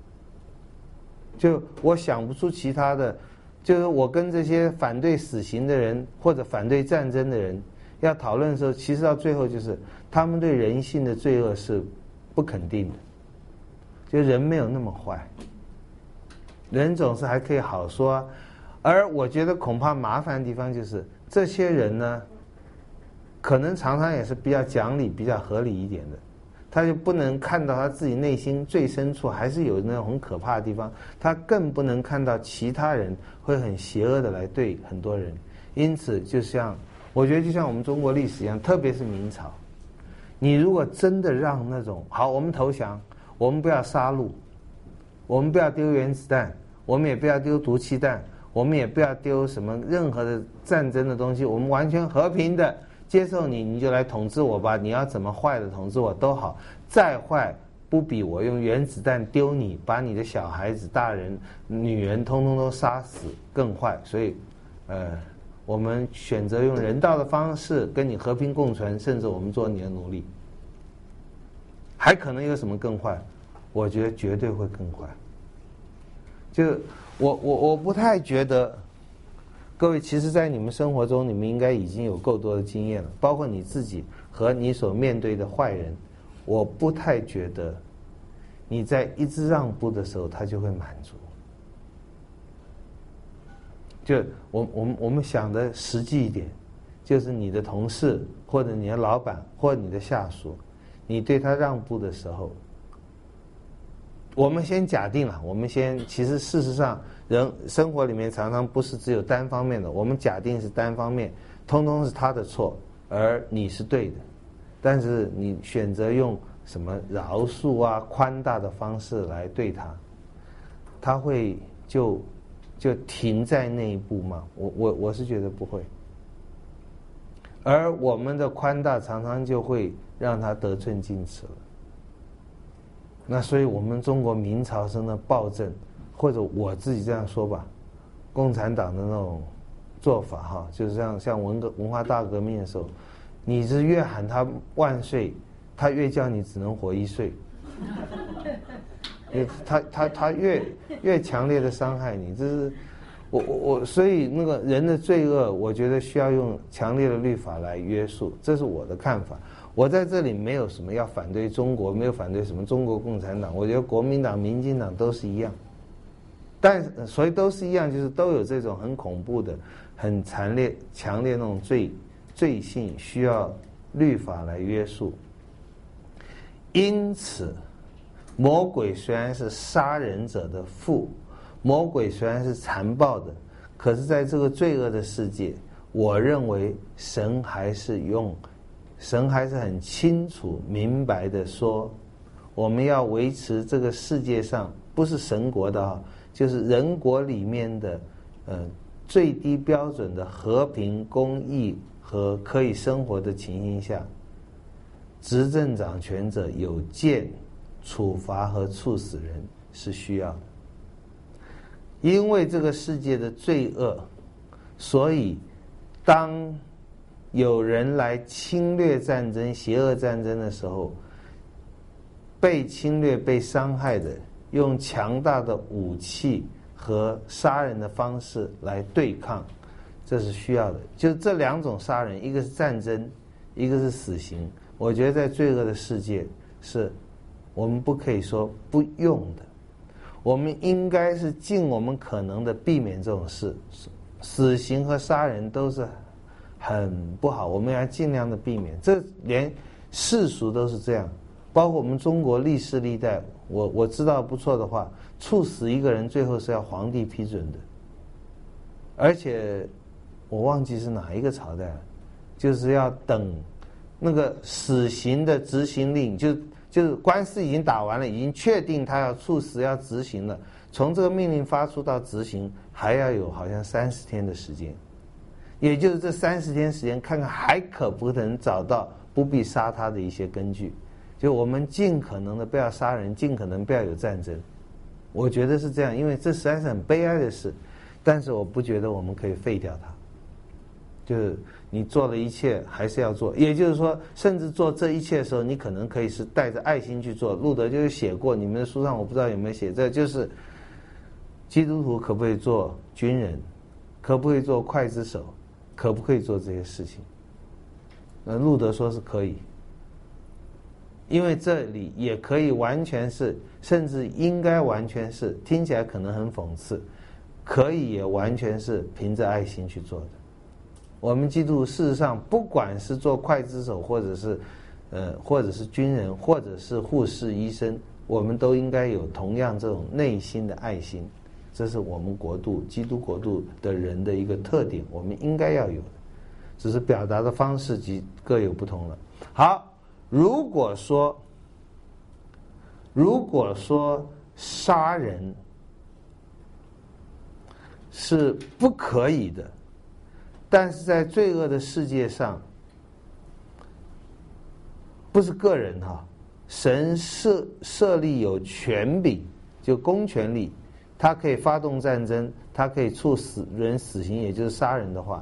就我想不出其他的，就是我跟这些反对死刑的人或者反对战争的人要讨论的时候，其实到最后就是他们对人性的罪恶是不肯定的。就人没有那么坏，人总是还可以好说啊。而我觉得恐怕麻烦的地方就是这些人呢，可能常常也是比较讲理比较合理一点的，他就不能看到他自己内心最深处还是有那种很可怕的地方，他更不能看到其他人会很邪恶的来对很多人。因此我觉得就像我们中国历史一样，特别是明朝，你如果真的让那种好，我们投降，我们不要杀戮，我们不要丢原子弹，我们也不要丢毒气弹，我们也不要丢什么任何的战争的东西，我们完全和平的接受你，你就来统治我吧，你要怎么坏的统治我都好，再坏不比我用原子弹丢你，把你的小孩子、大人、女人通通都杀死更坏。所以，我们选择用人道的方式跟你和平共存，甚至我们做你的奴隶。还可能有什么更坏？我觉得绝对会更坏。就我不太觉得，各位其实在你们生活中，你们应该已经有够多的经验了，包括你自己和你所面对的坏人。我不太觉得你在一直让步的时候，他就会满足。就我们想的实际一点，就是你的同事或者你的老板或者你的下属，你对他让步的时候，我们先假定了，其实事实上人生活里面常常不是只有单方面的，我们假定是单方面，通通是他的错，而你是对的。但是你选择用什么饶恕啊、宽大的方式来对他，他会就停在那一步吗？我是觉得不会。而我们的宽大常常就会让他得寸进尺了。那所以我们中国明朝生的暴政，或者我自己这样说吧，共产党的那种做法哈，就是像文化大革命的时候，你是越喊他万岁，他越叫你只能活1岁。他越强烈的伤害你，这是所以那个人的罪恶，我觉得需要用强烈的律法来约束，这是我的看法。我在这里没有什么要反对中国，没有反对什么中国共产党，我觉得国民党、民进党都是一样。但所以都是一样，就是都有这种很恐怖的、很强烈那种罪性，需要律法来约束。因此，魔鬼虽然是杀人者的父，魔鬼虽然是残暴的，可是在这个罪恶的世界，我认为神还是很清楚明白的说，我们要维持这个世界上不是神国的啊，就是人国里面的最低标准的和平、公义和可以生活的情形下，执政掌权者有剑处罚和处死人是需要的。因为这个世界的罪恶，所以当有人来侵略战争、邪恶战争的时候，被侵略、被伤害的，用强大的武器和杀人的方式来对抗，这是需要的。就是这两种杀人，一个是战争，一个是死刑。我觉得在罪恶的世界，是我们不可以说不用的，我们应该是尽我们可能的避免这种事。死刑和杀人都是很不好，我们要尽量的避免。这连世俗都是这样，包括我们中国历世历代，我知道不错的话，处死一个人最后是要皇帝批准的，而且我忘记是哪一个朝代了，就是要等那个死刑的执行令，就是官司已经打完了，已经确定他要处死要执行了，从这个命令发出到执行还要有好像30天的时间。也就是这30天时间，看看还可不能找到不必杀他的一些根据。就我们尽可能的不要杀人，尽可能不要有战争。我觉得是这样，因为这实在是很悲哀的事。但是我不觉得我们可以废掉它。就是你做了一切还是要做，也就是说，甚至做这一切的时候，你可能可以是带着爱心去做。路德就是写过，你们的书上我不知道有没有写，这就是基督徒可不可以做军人，可不可以做刽子手，可不可以做这些事情？路德说是可以，因为这里也可以完全是，甚至应该完全是，听起来可能很讽刺，可以也完全是凭着爱心去做的。我们基督徒事实上，不管是做刽子手，或者是军人，或者是护士、医生，我们都应该有同样这种内心的爱心。这是我们国度基督国度的人的一个特点，我们应该要有的，只是表达的方式各有不同了。好，如果说杀人是不可以的，但是在罪恶的世界上，不是个人哈， 神设立有权柄，就公权力，他可以发动战争，他可以处人死刑，也就是杀人的话，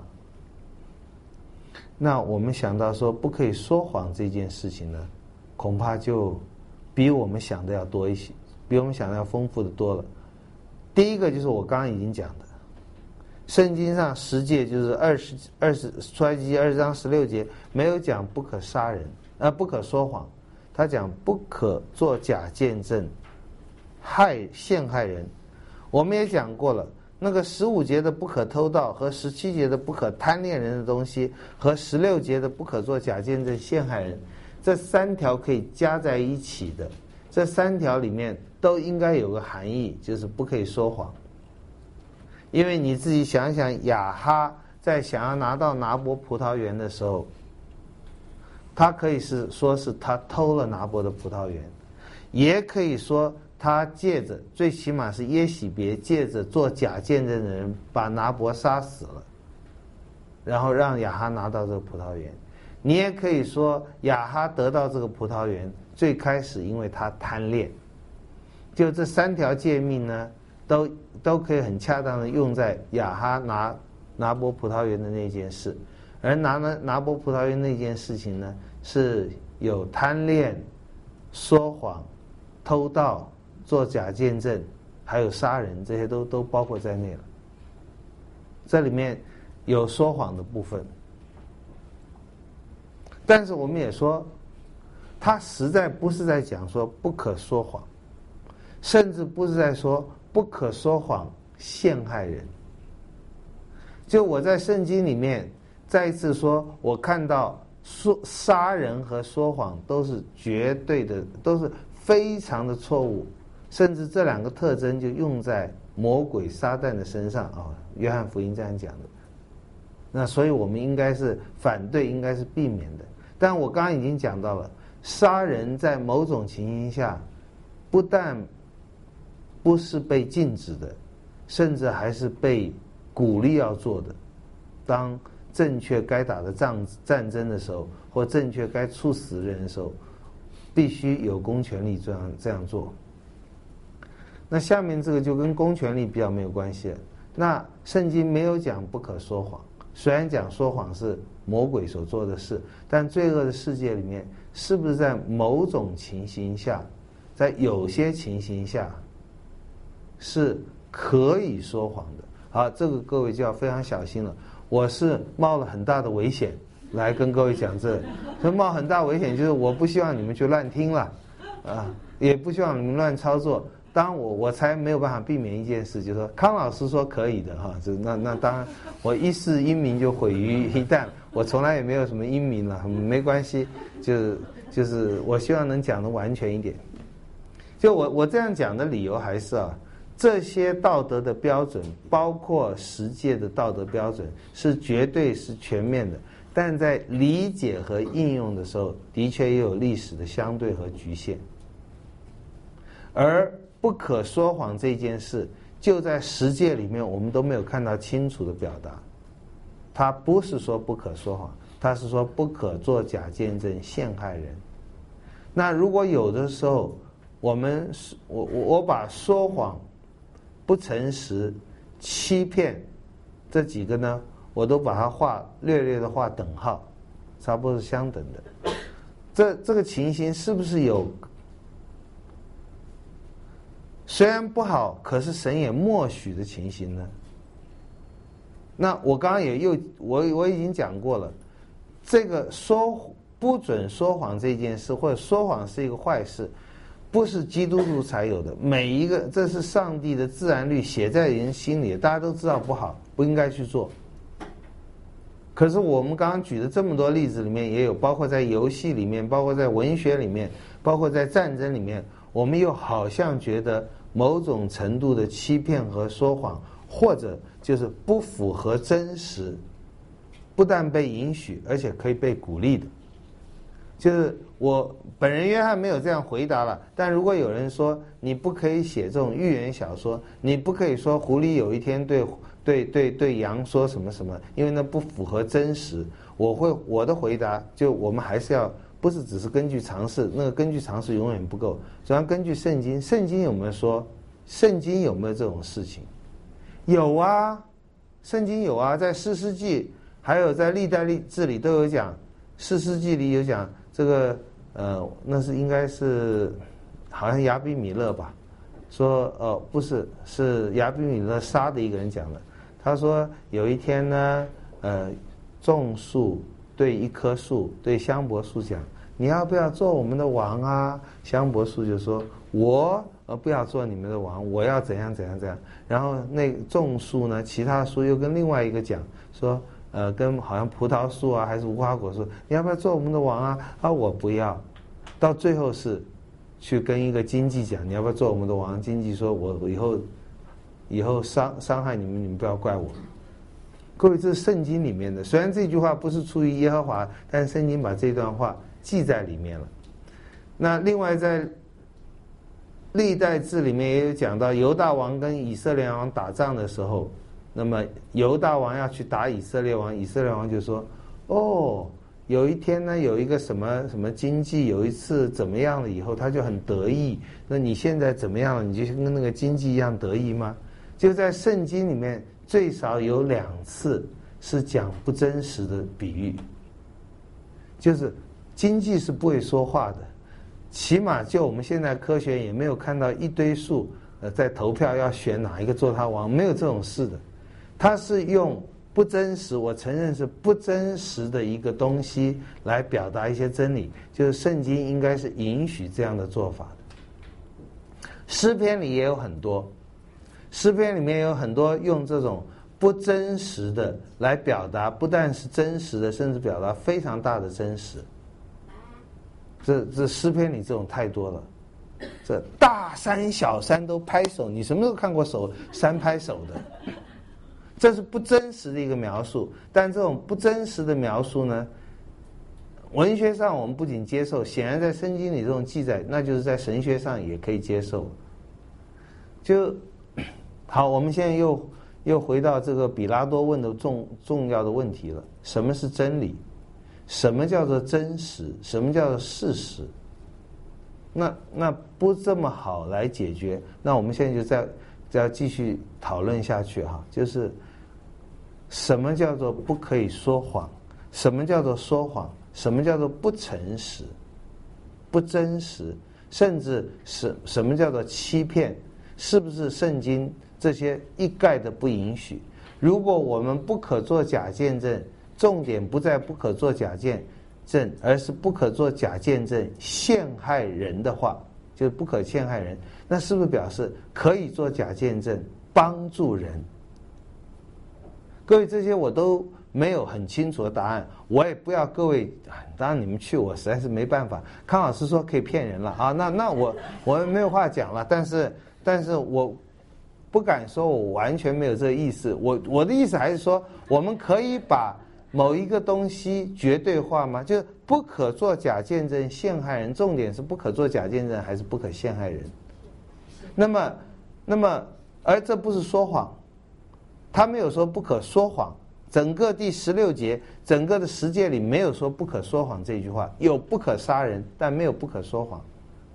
那我们想到说不可以说谎这件事情呢，恐怕就比我们想的要多一些，比我们想的要丰富的多了。第一个就是我刚刚已经讲的，圣经上十诫就是出埃及记20章16节没有讲不可杀人，不可说谎，他讲不可做假见证，陷害人。我们也讲过了，那个15节的不可偷盗和17节的不可贪恋人的东西和16节的不可做假见证陷害人，这3条可以加在一起的，这3条里面都应该有个含义，就是不可以说谎。因为你自己想想，亚哈在想要拿到拿伯葡萄园的时候，他可以说是他偷了拿伯的葡萄园，也可以说他借着，最起码是耶洗别借着做假见证的人把拿伯杀死了，然后让亚哈拿到这个葡萄园。你也可以说亚哈得到这个葡萄园最开始因为他贪恋。就这3条诫命呢，都可以很恰当的用在亚哈拿伯葡萄园的那件事。而拿伯葡萄园那件事情呢，是有贪恋、说谎、偷盗、做假见证，还有杀人，这些都包括在内了。这里面有说谎的部分，但是我们也说，他实在不是在讲说不可说谎，甚至不是在说不可说谎陷害人。就我在圣经里面再一次说，我看到杀人和说谎都是绝对的，都是非常的错误，甚至这2个特征就用在魔鬼撒旦的身上啊。约翰福音这样讲的。那所以我们应该是反对，应该是避免的。但我刚刚已经讲到了，杀人在某种情形下不但不是被禁止的，甚至还是被鼓励要做的。当正确该打的战争的时候，或正确该处死人的时候，必须有公权力这样做。那下面这个就跟公权力比较没有关系了。那圣经没有讲不可说谎，虽然讲说谎是魔鬼所做的事，但罪恶的世界里面，是不是在某种情形下，在有些情形下是可以说谎的？好，这个各位就要非常小心了。我是冒了很大的危险来跟各位讲这，所以冒很大危险就是我不希望你们去乱听了，也不希望你们乱操作。当然我才没有办法避免一件事，就是说康老师说可以的哈，那当然我一世英名就毁于一旦，我从来也没有什么英名了，没关系，就是我希望能讲得完全一点。就我这样讲的理由还是这些道德的标准，包括十诫的道德标准，是绝对是全面的，但在理解和应用的时候，的确也有历史的相对和局限。而不可说谎这件事，就在十诫里面我们都没有看到清楚的表达。他不是说不可说谎，他是说不可做假见证陷害人。那如果有的时候我把说谎、不诚实、欺骗这几个呢，我都把它略略的画等号，差不多是相等的。这个情形是不是有？虽然不好，可是神也默许的情形呢？那我刚刚我已经讲过了，这个不准说谎这件事，或者说谎是一个坏事，不是基督徒才有的。每一个，这是上帝的自然律，写在人心里，大家都知道不好，不应该去做。可是我们刚刚举的这么多例子里面，也有包括在游戏里面，包括在文学里面，包括在战争里面，我们又好像觉得某种程度的欺骗和说谎，或者就是不符合真实，不但被允许，而且可以被鼓励的。就是我本人约翰没有这样回答了，但如果有人说你不可以写这种寓言小说，你不可以说狐狸有一天对羊说什么什么，因为那不符合真实，我的回答就我们还是要不是只是根据常识，那个根据常识永远不够，主要根据圣经。圣经有没有说？圣经有没有这种事情？有啊，圣经有啊，在士师记还有在历代志里都有讲，士师记里有讲这个那是应该是好像亚比米勒吧，说不是，是亚比米勒杀的一个人讲的。他说有一天呢，种树对一棵树，对香柏树讲，你要不要做我们的王啊？香柏树就说，我不要做你们的王，我要怎样怎样怎样。然后那种树呢，其他树又跟另外一个讲说，跟好像葡萄树啊还是无花果树，你要不要做我们的王啊？啊，我不要。到最后是去跟一个经济讲，你要不要做我们的王？经济说，我以后伤害你们，你们不要怪我。各位，这是圣经里面的，虽然这句话不是出于耶和华，但是圣经把这段话记在里面了。那另外在历代志里面也有讲到，犹大王跟以色列王打仗的时候，那么犹大王要去打以色列王，以色列王就说，有一天呢，有一个什么什么经济有一次怎么样了以后，他就很得意。那你现在怎么样了？你就跟那个经济一样得意吗？就在圣经里面最少有2次是讲不真实的比喻，就是经济是不会说话的，起码就我们现在科学也没有看到一堆树在投票要选哪一个做他王，没有这种事的。他是用不真实，我承认是不真实的一个东西来表达一些真理，就是圣经应该是允许这样的做法的。诗篇里也有很多，诗篇里面有很多用这种不真实的来表达，不但是真实的，甚至表达非常大的真实。这诗篇里这种太多了，这大山小山都拍手，你什么时候看过山拍手的？这是不真实的一个描述。但这种不真实的描述呢，文学上我们不仅接受，显然在圣经里这种记载，那就是在神学上也可以接受。就好，我们现在又回到这个比拉多问的重要的问题了：什么是真理？什么叫做真实？什么叫做事实？那不这么好来解决，那我们现在就要继续讨论下去哈，就是什么叫做不可以说谎？什么叫做说谎？什么叫做不诚实、不真实？甚至什么叫做欺骗？是不是圣经这些一概的不允许？如果我们不可做假见证，重点不在不可做假见证，而是不可做假见证陷害人的话，就是不可陷害人，那是不是表示可以做假见证帮助人？各位，这些我都没有很清楚的答案，我也不要各位，当然你们去我实在是没办法。康老师说可以骗人了啊，那我没有话讲了，但是我不敢说我完全没有这个意思，我的意思还是说，我们可以把某一个东西绝对化吗？就是不可做假见证陷害人，重点是不可做假见证还是不可陷害人？那么而这不是说谎，他没有说不可说谎，整个第16节整个的10诫里没有说不可说谎这句话，有不可杀人，但没有不可说谎。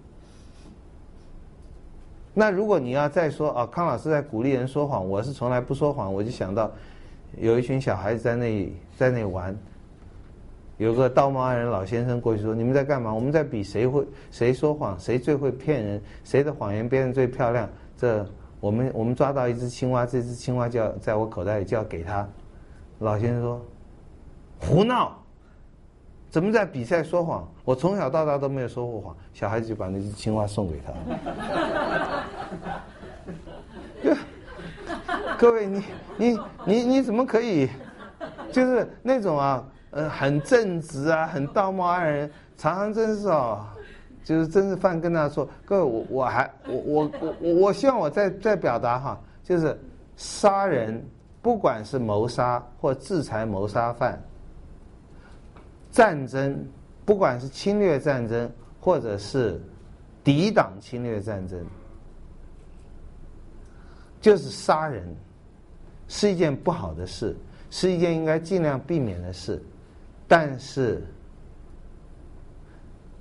那如果你要再说康老师在鼓励人说谎，我是从来不说谎，我就想到有一群小孩子在那里玩，有个道貌岸然老先生过去说：“你们在干嘛？”“我们在比谁说谎，谁最会骗人，谁的谎言编得最漂亮。这我们抓到一只青蛙，这只青蛙就要在我口袋里，就要给他。”老先生说：“胡闹！怎么在比赛说谎？我从小到大都没有说过谎。”小孩子就把那只青蛙送给他。各位，你怎么可以，就是那种很正直啊，很道貌岸然，常常真是就是真是犯跟他说。各位，我希望我再表达哈，就是杀人，不管是谋杀或制裁谋杀犯，战争，不管是侵略战争或者是抵挡侵略战争，就是杀人是一件不好的事，是一件应该尽量避免的事。但是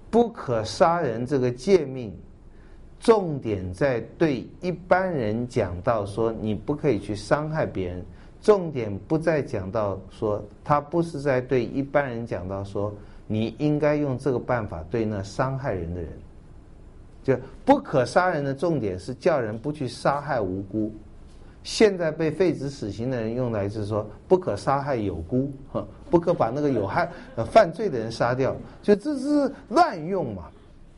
不可杀人这个诫命，重点在对一般人讲到说你不可以去伤害别人，重点不再讲到说他不是在对一般人讲到说你应该用这个办法对那伤害人的人。就不可杀人的重点是叫人不去杀害无辜。现在被废止死刑的人用来是说不可杀害有辜，不可把那个有害犯罪的人杀掉，就这是乱用嘛。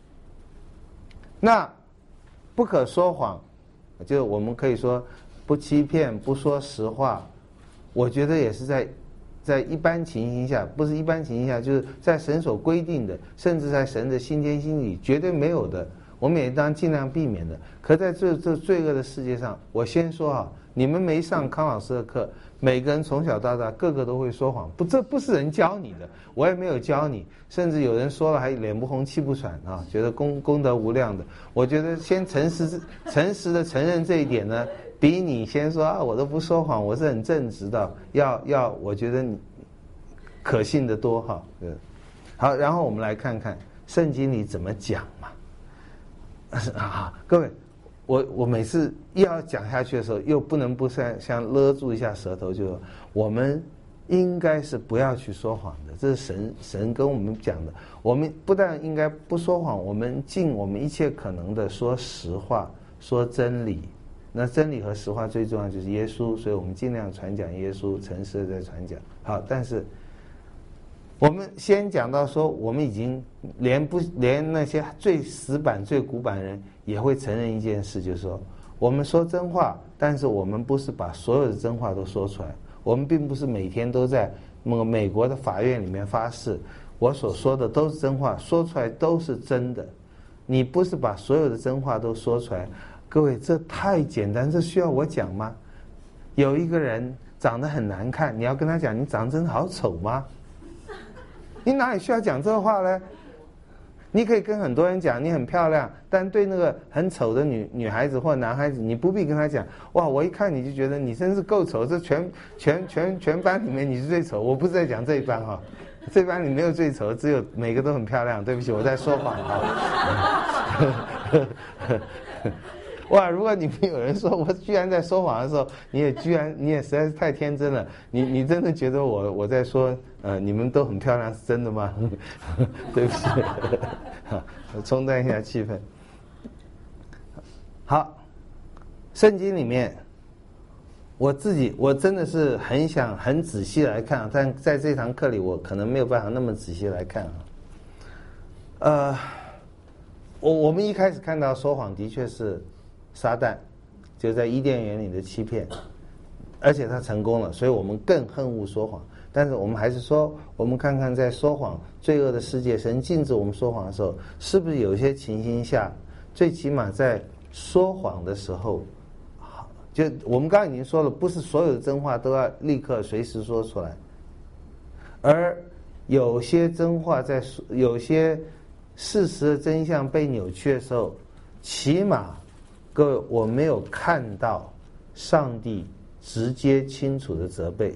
那不可说谎，就我们可以说不欺骗，不说实话。我觉得也是在一般情形下，不是一般情形下，就是在神所规定的，甚至在神的心间心里绝对没有的，我们也当尽量避免的。可在这罪恶的世界上，我先说啊，你们没上康老师的课，每个人从小到大个个都会说谎，这不是人教你的，我也没有教你，甚至有人说了还脸不红气不喘啊，觉得功德无量的。我觉得先诚实的承认这一点呢，比你先说啊我都不说谎，我是很正直的，要我觉得你可信的多哈。好，然后我们来看看圣经里怎么讲嘛。啊，各位，我每次要讲下去的时候，又不能不像勒住一下舌头，就是我们应该是不要去说谎的，这是神跟我们讲的。我们不但应该不说谎，我们尽我们一切可能的说实话，说真理。那真理和实话最重要就是耶稣，所以我们尽量传讲耶稣，诚实的在传讲。好，但是我们先讲到说，我们已经连那些最死板最古板的人也会承认一件事，就是说我们说真话，但是我们不是把所有的真话都说出来，我们并不是每天都在那个美国的法院里面发誓我所说的都是真话，说出来都是真的。你不是把所有的真话都说出来。各位，这太简单，这需要我讲吗？有一个人长得很难看，你要跟他讲你长得真的好丑吗？你哪里需要讲这话呢？你可以跟很多人讲你很漂亮，但对那个很丑的女孩子或男孩子，你不必跟他讲哇，我一看你就觉得你真是够丑，这全班里面你是最丑。我不是在讲这一班哈，这班里没有最丑，只有每个都很漂亮。对不起，我在说谎哈。哇！如果你们有人说我居然在说谎的时候，你也实在是太天真了。你真的觉得我在说你们都很漂亮是真的吗？对不起，我冲淡一下气氛。好，圣经里面我真的是很想很仔细来看，但在这堂课里我可能没有办法那么仔细来看啊。我们一开始看到说谎的确是撒旦，就在伊甸园里的欺骗，而且他成功了，所以我们更恨恶说谎。但是我们还是说，我们看看在说谎罪恶的世界，神禁止我们说谎的时候，是不是有些情形下，最起码在说谎的时候，就我们刚刚已经说了，不是所有的真话都要立刻随时说出来，而有些真话在有些事实的真相被扭曲的时候，起码各位我没有看到上帝直接清楚的责备，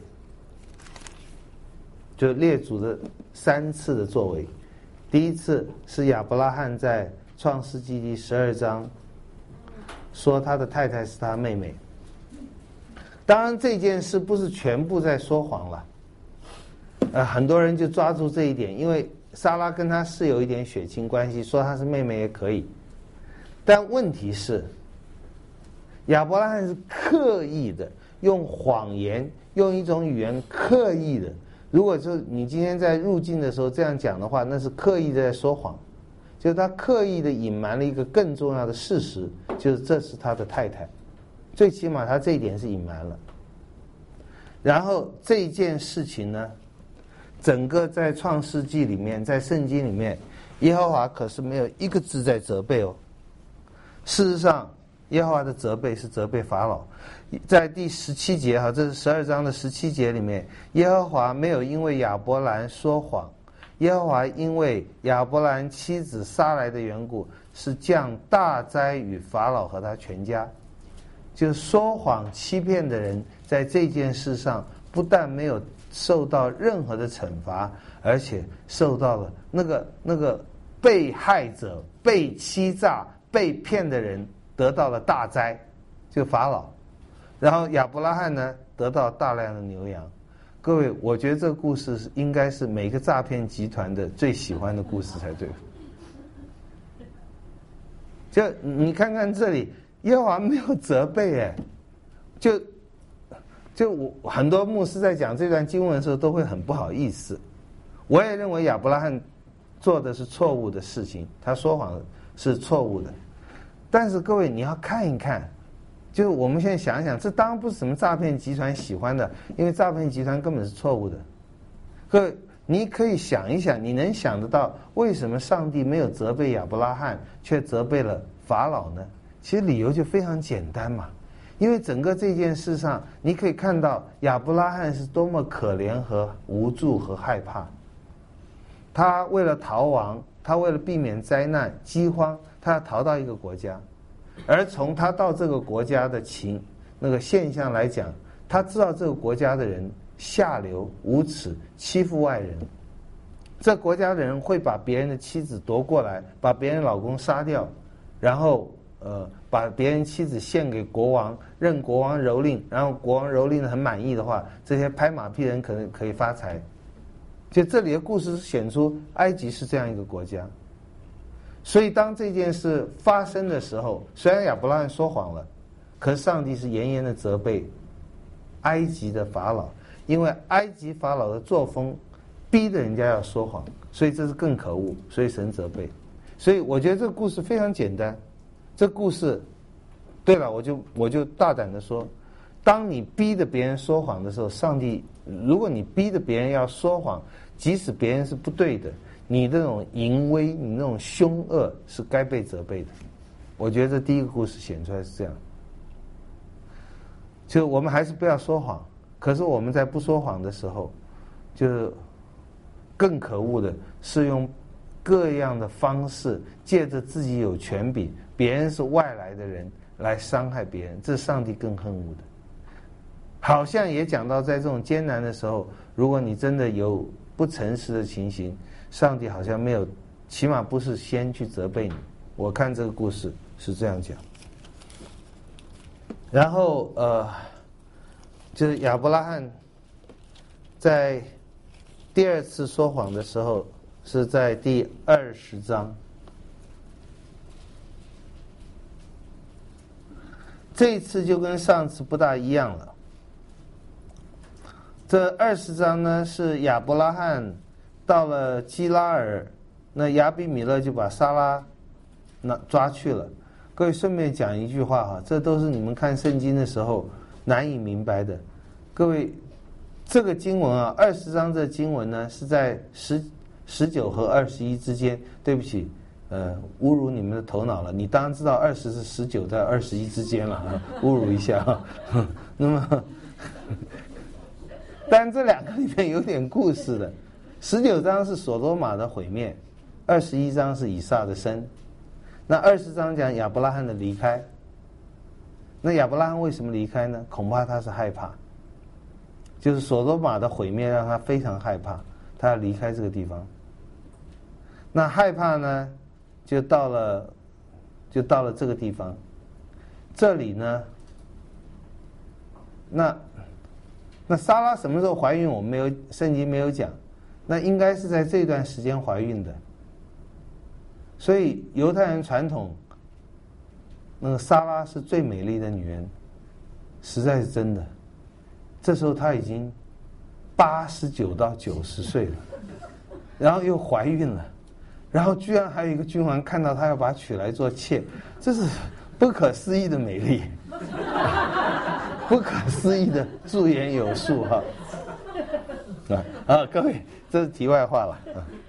就列祖的3次的作为。第一次是亚伯拉罕在创世纪第12章说他的太太是他妹妹。当然这件事不是全部在说谎了，很多人就抓住这一点，因为撒拉跟他是有一点血亲关系，说他是妹妹也可以。但问题是亚伯拉罕是刻意的用谎言，用一种语言刻意的，如果说你今天在入境的时候这样讲的话，那是刻意的在说谎，就是他刻意的隐瞒了一个更重要的事实，就是这是他的太太，最起码他这一点是隐瞒了。然后这件事情呢，整个在创世纪里面，在圣经里面，耶和华可是没有一个字在责备哦。事实上耶和华的责备是责备法老，在第17节哈，这是12章的17节里面，耶和华没有因为亚伯兰说谎，耶和华因为亚伯兰妻子撒来的缘故，是降大灾与法老和他全家。就是说谎欺骗的人在这件事上不但没有受到任何的惩罚，而且受到了那个被害者、被欺诈、被骗的人得到了大灾，就法老。然后亚伯拉罕呢得到大量的牛羊。各位，我觉得这个故事应该是每个诈骗集团的最喜欢的故事才对。就你看看这里，耶和华没有责备，哎，就我很多牧师在讲这段经文的时候都会很不好意思。我也认为亚伯拉罕做的是错误的事情，他说谎是错误的。但是各位你要看一看，就是我们现在想一想，这当然不是什么诈骗集团喜欢的，因为诈骗集团根本是错误的。各位你可以想一想，你能想得到为什么上帝没有责备亚伯拉罕，却责备了法老呢？其实理由就非常简单嘛，因为整个这件事上，你可以看到亚伯拉罕是多么可怜和无助和害怕。他为了逃亡，他为了避免灾难、饥荒，他要逃到一个国家。而从他到这个国家的那个现象来讲，他知道这个国家的人下流无耻，欺负外人。这国家的人会把别人的妻子夺过来，把别人老公杀掉，然后把别人妻子献给国王，任国王蹂躏，然后国王蹂躏的很满意的话，这些拍马屁人可以发财。就这里的故事显出埃及是这样一个国家。所以当这件事发生的时候，虽然亚伯拉罕说谎了，可是上帝是严严的责备埃及的法老，因为埃及法老的作风逼得人家要说谎，所以这是更可恶，所以神责备。所以我觉得这个故事非常简单。这故事，对了，我就大胆的说，当你逼着别人说谎的时候，上帝，如果你逼着别人要说谎，即使别人是不对的，你这种淫威，你那种凶恶是该被责备的。我觉得这第一个故事显出来是这样。就我们还是不要说谎，可是我们在不说谎的时候，就是更可恶的是用各样的方式，借着自己有权柄，别人是外来的人来伤害别人，这是上帝更恨恶的。好像也讲到，在这种艰难的时候，如果你真的有不诚实的情形，上帝好像没有，起码不是先去责备你。我看这个故事是这样讲。然后就是亚伯拉罕在第二次说谎的时候，是在第20章。这一次就跟上次不大一样了。这20章呢，是亚伯拉罕到了基拉尔，那亚比米勒就把撒拉抓去了。各位顺便讲一句话哈，这都是你们看圣经的时候难以明白的。各位，这个经文啊，20章这经文呢是在19和21之间。对不起，侮辱你们的头脑了。你当然知道20是19在21之间了啊，侮辱一下啊。那么，但这两个里面有点故事的。19章是所多玛的毁灭，21章是以撒的生。那20章讲亚伯拉罕的离开。那亚伯拉罕为什么离开呢？恐怕他是害怕，就是所多玛的毁灭让他非常害怕，他要离开这个地方。那害怕呢，就到了这个地方。这里呢，那撒拉什么时候怀孕？我们圣经没有讲。那应该是在这段时间怀孕的。所以犹太人传统，那个撒拉是最美丽的女人，实在是真的。这时候她已经89到90岁了，然后又怀孕了，然后居然还有一个君王看到她要把她娶来做妾，这是不可思议的美丽，不可思议的驻颜有术哈。各位，这是题外话了啊。